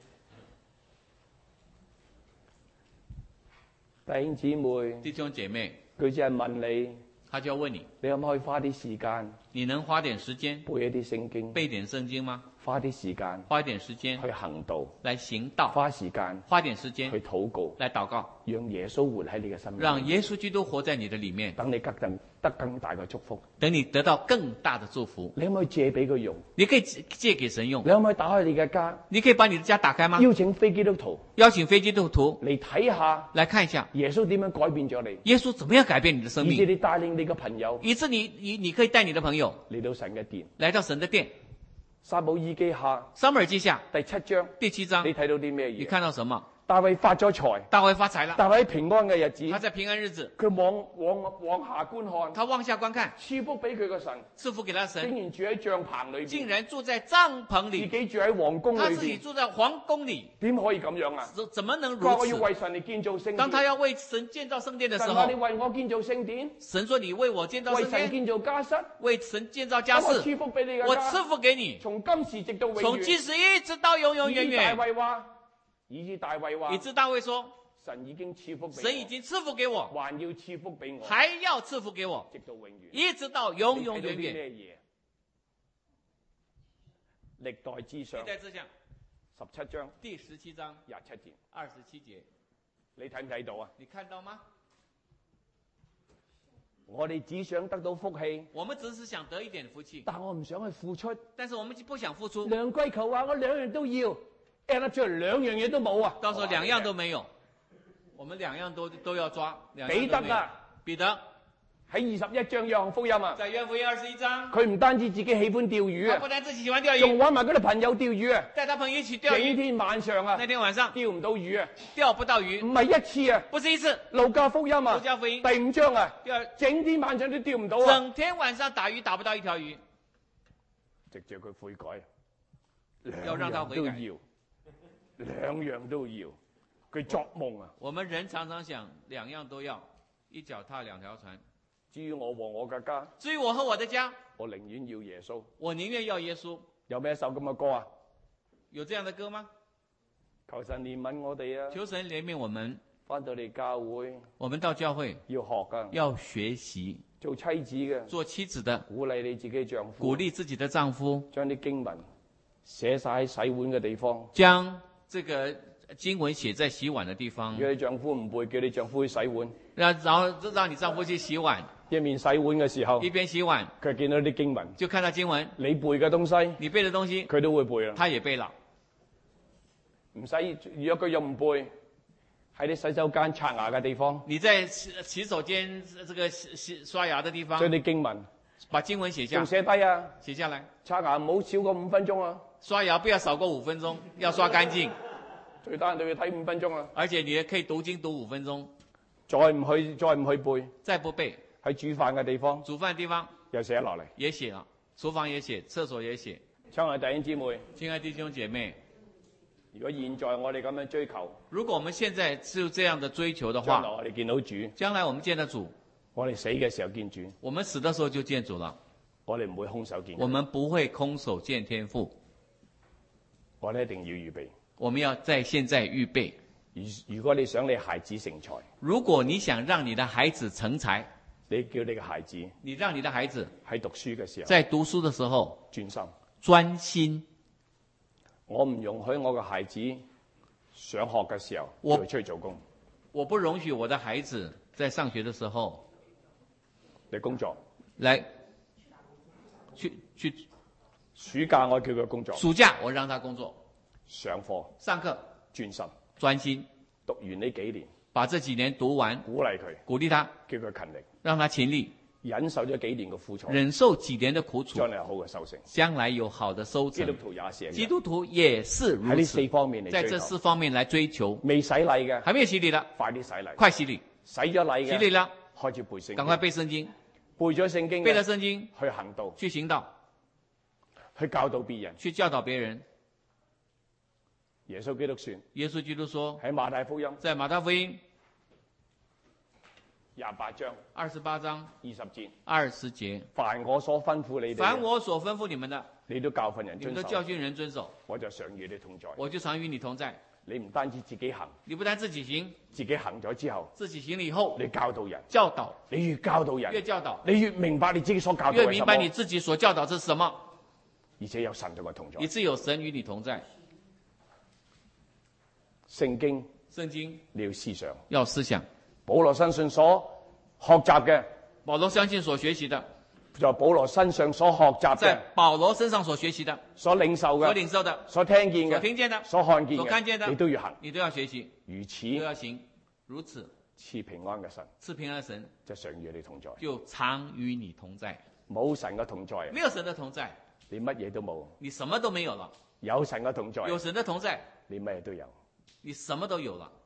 弟兄姊妹， 弟兄姐妹， 佢只係問你， 他就要問你， 你可唔可以花啲時間你能花點時間背一啲聖經， 背點聖經嗎？ 花啲時間花一點時間去行道， 來行道， 花時間花點時間去禱告， 來禱告， 讓耶穌活喺你嘅心裏， 讓耶穌基督活在你的裡面， 等你得更得更大嘅祝福。 等你得到更大的祝福。 你可唔可以借俾佢用？ 你可以借給神用你，可唔可以打開你嘅家， 你可以把你的家打開嗎？ 邀請非基督徒邀請非基督徒嚟睇下來看一下耶穌點樣改變咗你， 耶穌怎麼樣改變你的生命， 以至你帶領你嘅朋友以致你你你可以帶你的朋友嚟到神嘅殿。 來到神的殿。 撒母耳記下撒母耳記下第七章， 第七章你，睇到啲咩你嘢？ 看到什麼？ 大衛發咗財， 大衛發財了， 大衛喺平安嘅日子， 他在平安日子， 佢往往往下觀看， 他往下觀看， 賜福俾佢個神， 賜福給他神， 竟然住喺帳篷裏邊， 竟然住在帳篷自裡， 己住喺皇宮裏他自己邊， 住在皇宮裡， 點可以咁樣啊？ 怎怎麼能佢話我如此？ 要為神嚟建造聖當他殿， 要為神建造聖殿的時候神話你，為我建造聖殿， 神說你為我建造為聖殿， 神建造家室， 為神建造家室， 咁我賜福俾你嘅家， 我賜福給你， 從今時直到永從今遠。 時一直到永永遠以致大遠。 衛話，以致大衛話以，致大衛說， 神已經賜福俾我， 神已經賜福給我， 還要賜福俾我， 還要賜福給我， 直到永遠。 一直到永你睇到啲永遠遠。 咩嘢？歷代之上歷代志上十七章第十七章廿七節， 二十七節， 你睇唔睇到啊？ 你看到嗎？ 我哋只想得到福氣， 我們只是想得一點福氣， 但我唔想去付出。 但是我們就不想付出， 梁貴球話：我兩樣都要 ，end up 出嚟兩樣嘢都冇啊！ 到時候兩樣都沒有，我們兩樣都都要抓。兩樣都沒有彼得啊， 彼得喺二十一章約翰福音啊， 在約翰福音二十一章， 佢唔單止自己喜歡釣魚啊他不，但自己喜歡釣仲魚， 揾埋嗰啲朋友釣魚啊。 帶他朋友一起釣魚。 幾天晚上啊， 那天晚上釣唔到魚啊， 釣不到魚， 唔係一次啊。 不是一次。 路加福音啊， 路加福音第五章啊， 第二， 整天晚上都釣唔到啊。 整天晚上打魚打不到一條魚， 直接佢悔改， 要讓他悔改兩樣都要，兩樣都要。佢作夢啊！ 我們人常常想兩樣都要，一腳踏兩條船。 至於我和我嘅家， 至於我和我的家， 我寧願要耶穌。 我寧願要耶穌。 有咩一首咁嘅歌啊？ 有這樣的歌嗎？ 求神憐憫我哋啊！ 求神憐憫我們。 翻到嚟教會我們到教會要學噶， 要學習， 做妻子嘅做妻子的鼓勵你自己丈夫， 鼓勵自己的丈夫， 將啲經文寫晒喺洗碗嘅地方。 將這個經文寫在洗碗的地方如，果你丈夫唔背，叫你丈夫去洗碗。 然然後讓你丈夫去洗碗， 一面洗碗嘅時候， 一邊洗碗佢見到啲經文， 就看到經文， 你背嘅東西， 你背的東西佢都會背啦。 他也背了。 唔使，如果佢又唔背，喺啲洗手間刷牙嘅地方， 你在洗洗手間這個洗洗刷牙的地方， 將啲經文把經文寫下仲，寫低啊！ 寫下來。 刷牙唔好少過五分鐘啊！ 刷牙不要少過五分鐘，要刷乾淨。 最低限度要睇五分鐘啊！ 而且你也可以讀經讀五分鐘， 再唔去，再唔去背， 再不背， 喺煮飯嘅地方煮飯的地方又寫落嚟。 也寫了，廚房也寫，廁所也寫。 親愛弟兄姊妹， 親愛弟兄姐妹， 如果現在我哋咁樣追求， 如果我們現在是這樣的追求的話， 將來我哋見到主， 將來我們見到主， 我哋死嘅時候見主， 我們死的時候就見主了， 我哋唔會空手見。 我們不會空手見天父， 我哋一定要預備。 我們要在現在預備。 如如果你想你孩子成才， 如果你想讓你的孩子成才， 你叫你嘅孩子你讓你的孩子喺讀書嘅時候在讀書的時候專心。 專心。 我唔容許我嘅孩子上學嘅時候我就出去做工， 我不容許我的孩子在上學的時候你工作。 來去去暑假我叫佢工作， 暑假我讓他工作， 上課上課專心。 專心， 讀完呢幾年， 把這幾年讀完， 鼓勵佢， 鼓勵他， 叫佢勤力， 讓他勤力， 忍受咗幾年嘅苦楚， 忍受幾年的苦楚， 將來有好嘅收成。 將來有好的收成。 基督徒也是一樣， 基督徒也是喺呢如此， 四方面嚟在這追求。 四方面來追求。 未洗禮嘅， 還沒有洗禮的， 快啲洗禮； 快洗禮， 洗咗禮嘅， 洗禮了， 開始背聖經， 趕快背聖經， 背咗聖經嘅， 背了聖經， 去行道， 去行道， 去教導別人。 去教導別人。 耶穌基督說耶穌基督說， 喺馬太福音在馬太福音廿八章二十八章二十節， 二十節， 凡我所吩咐你哋嘅， 凡我所吩咐你們的， 你都教訓人遵守你們都教，訓人遵守， 我就常與你同在。 我就常與你同在。 你唔單止自己行， 你不但自己行， 自己行咗之後， 自己行了以後， 你教導人， 教導， 你越教導越人， 教導， 你越明白你自己所教導越係什麼， 明白你自己所教導是什麼， 而且有神同我同在以。致有神與你同在。 聖經聖經你要思想， 要思想， 保羅身上所學習嘅， 保羅相信所學習的， 在保羅身上所學習在嘅， 保羅身上所學習的， 所領受所嘅， 領受的， 所聽見嘅， 所聽見的， 所看見所看見的嘅，你都要行。 你都要學習， 如此都要行，如此賜平安嘅神賜平安的神就常與你同在。 就常與你同在。 冇神嘅同在， 沒有神的同在， 你乜嘢都冇； 你什麼都沒有了； 有神嘅同在， 有神的同在， 你乜嘢都有。 你什麼都有了。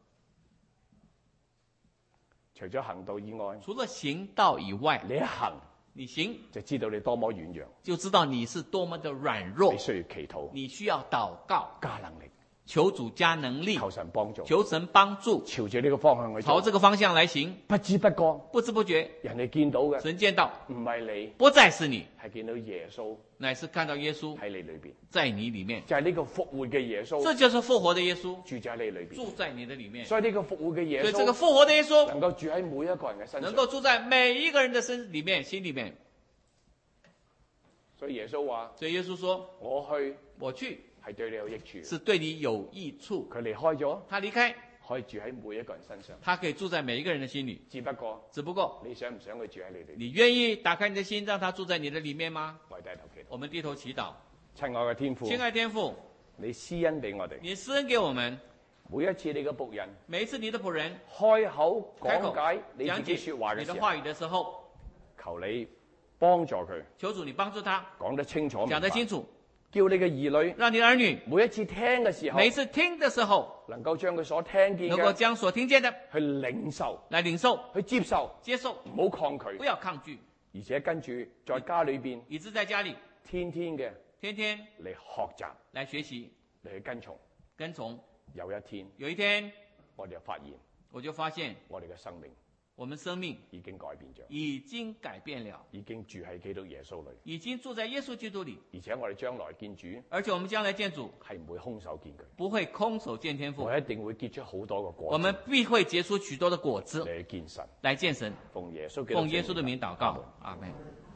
除咗行道以外， 除了行道以外， 你一行你行就知道你多麼軟弱， 就知道你是多麼的軟弱你，需要祈禱， 你需要禱告， 加能力， 求主加能力， 求神幫助， 求神幫助， 朝住呢個方向去做。 朝這個方向來行， 不知不覺， 不知不覺， 人哋見到嘅神見到唔係你， 不再是你， 係見到耶穌乃是看到耶穌喺你裏邊， 在你裡面， 就係呢個復活嘅耶穌這就是復活的耶穌住在你裏邊。 住在你的裡面。 所以呢個復活嘅耶所以這個穌復活的耶穌能夠住喺每一個人嘅身上。 能夠住在每一個人的身裡面、心裡面。 所以耶穌話： 所以耶穌說： 我去我去係對你有益處。 是對你有益處。 佢離開咗， 他離開， 可以住喺每一個人身上。 他可以住在每一個人的心裡。 只不過只不過你想唔想佢住喺你裏邊？ 你願意打開你的心，讓他住在你的裡面嗎？ 我哋低頭祈禱。 我們低頭祈禱。 親愛嘅天父， 親愛天父， 你施恩俾我哋。 你施恩給我們， 每一次你嘅僕人每一次你的僕人開口開口講解你自講己說話嘅時候， 解你的話語的時候， 求你幫助佢求主你幫助他講得清楚明白， 講得清楚， 叫你嘅兒女讓你的兒女每一次聽嘅時候， 每一次聽的時候， 能夠將佢所聽見嘅能夠將所聽見的去領受、 來領受、 去接受， 接受， 唔好抗拒不，要抗拒， 而且跟住在家裏邊以致在家裡天天嘅天天嚟學習、 來學習、 嚟去跟從。 跟從。 有一天， 有一天， 我哋就發現我就發現我哋嘅生命我們生命已經改變咗， 已經改變了， 已經住喺基督耶穌裏， 已經住在耶穌基督裏， 而且我哋將來見主而且我們將來見主係唔會空手見佢， 不會空手見天父， 我一定會結出好多個果子， 我們必會結出許多的果子嚟見神， 來見神。 奉耶穌基督奉耶穌的名禱告阿門， 阿門。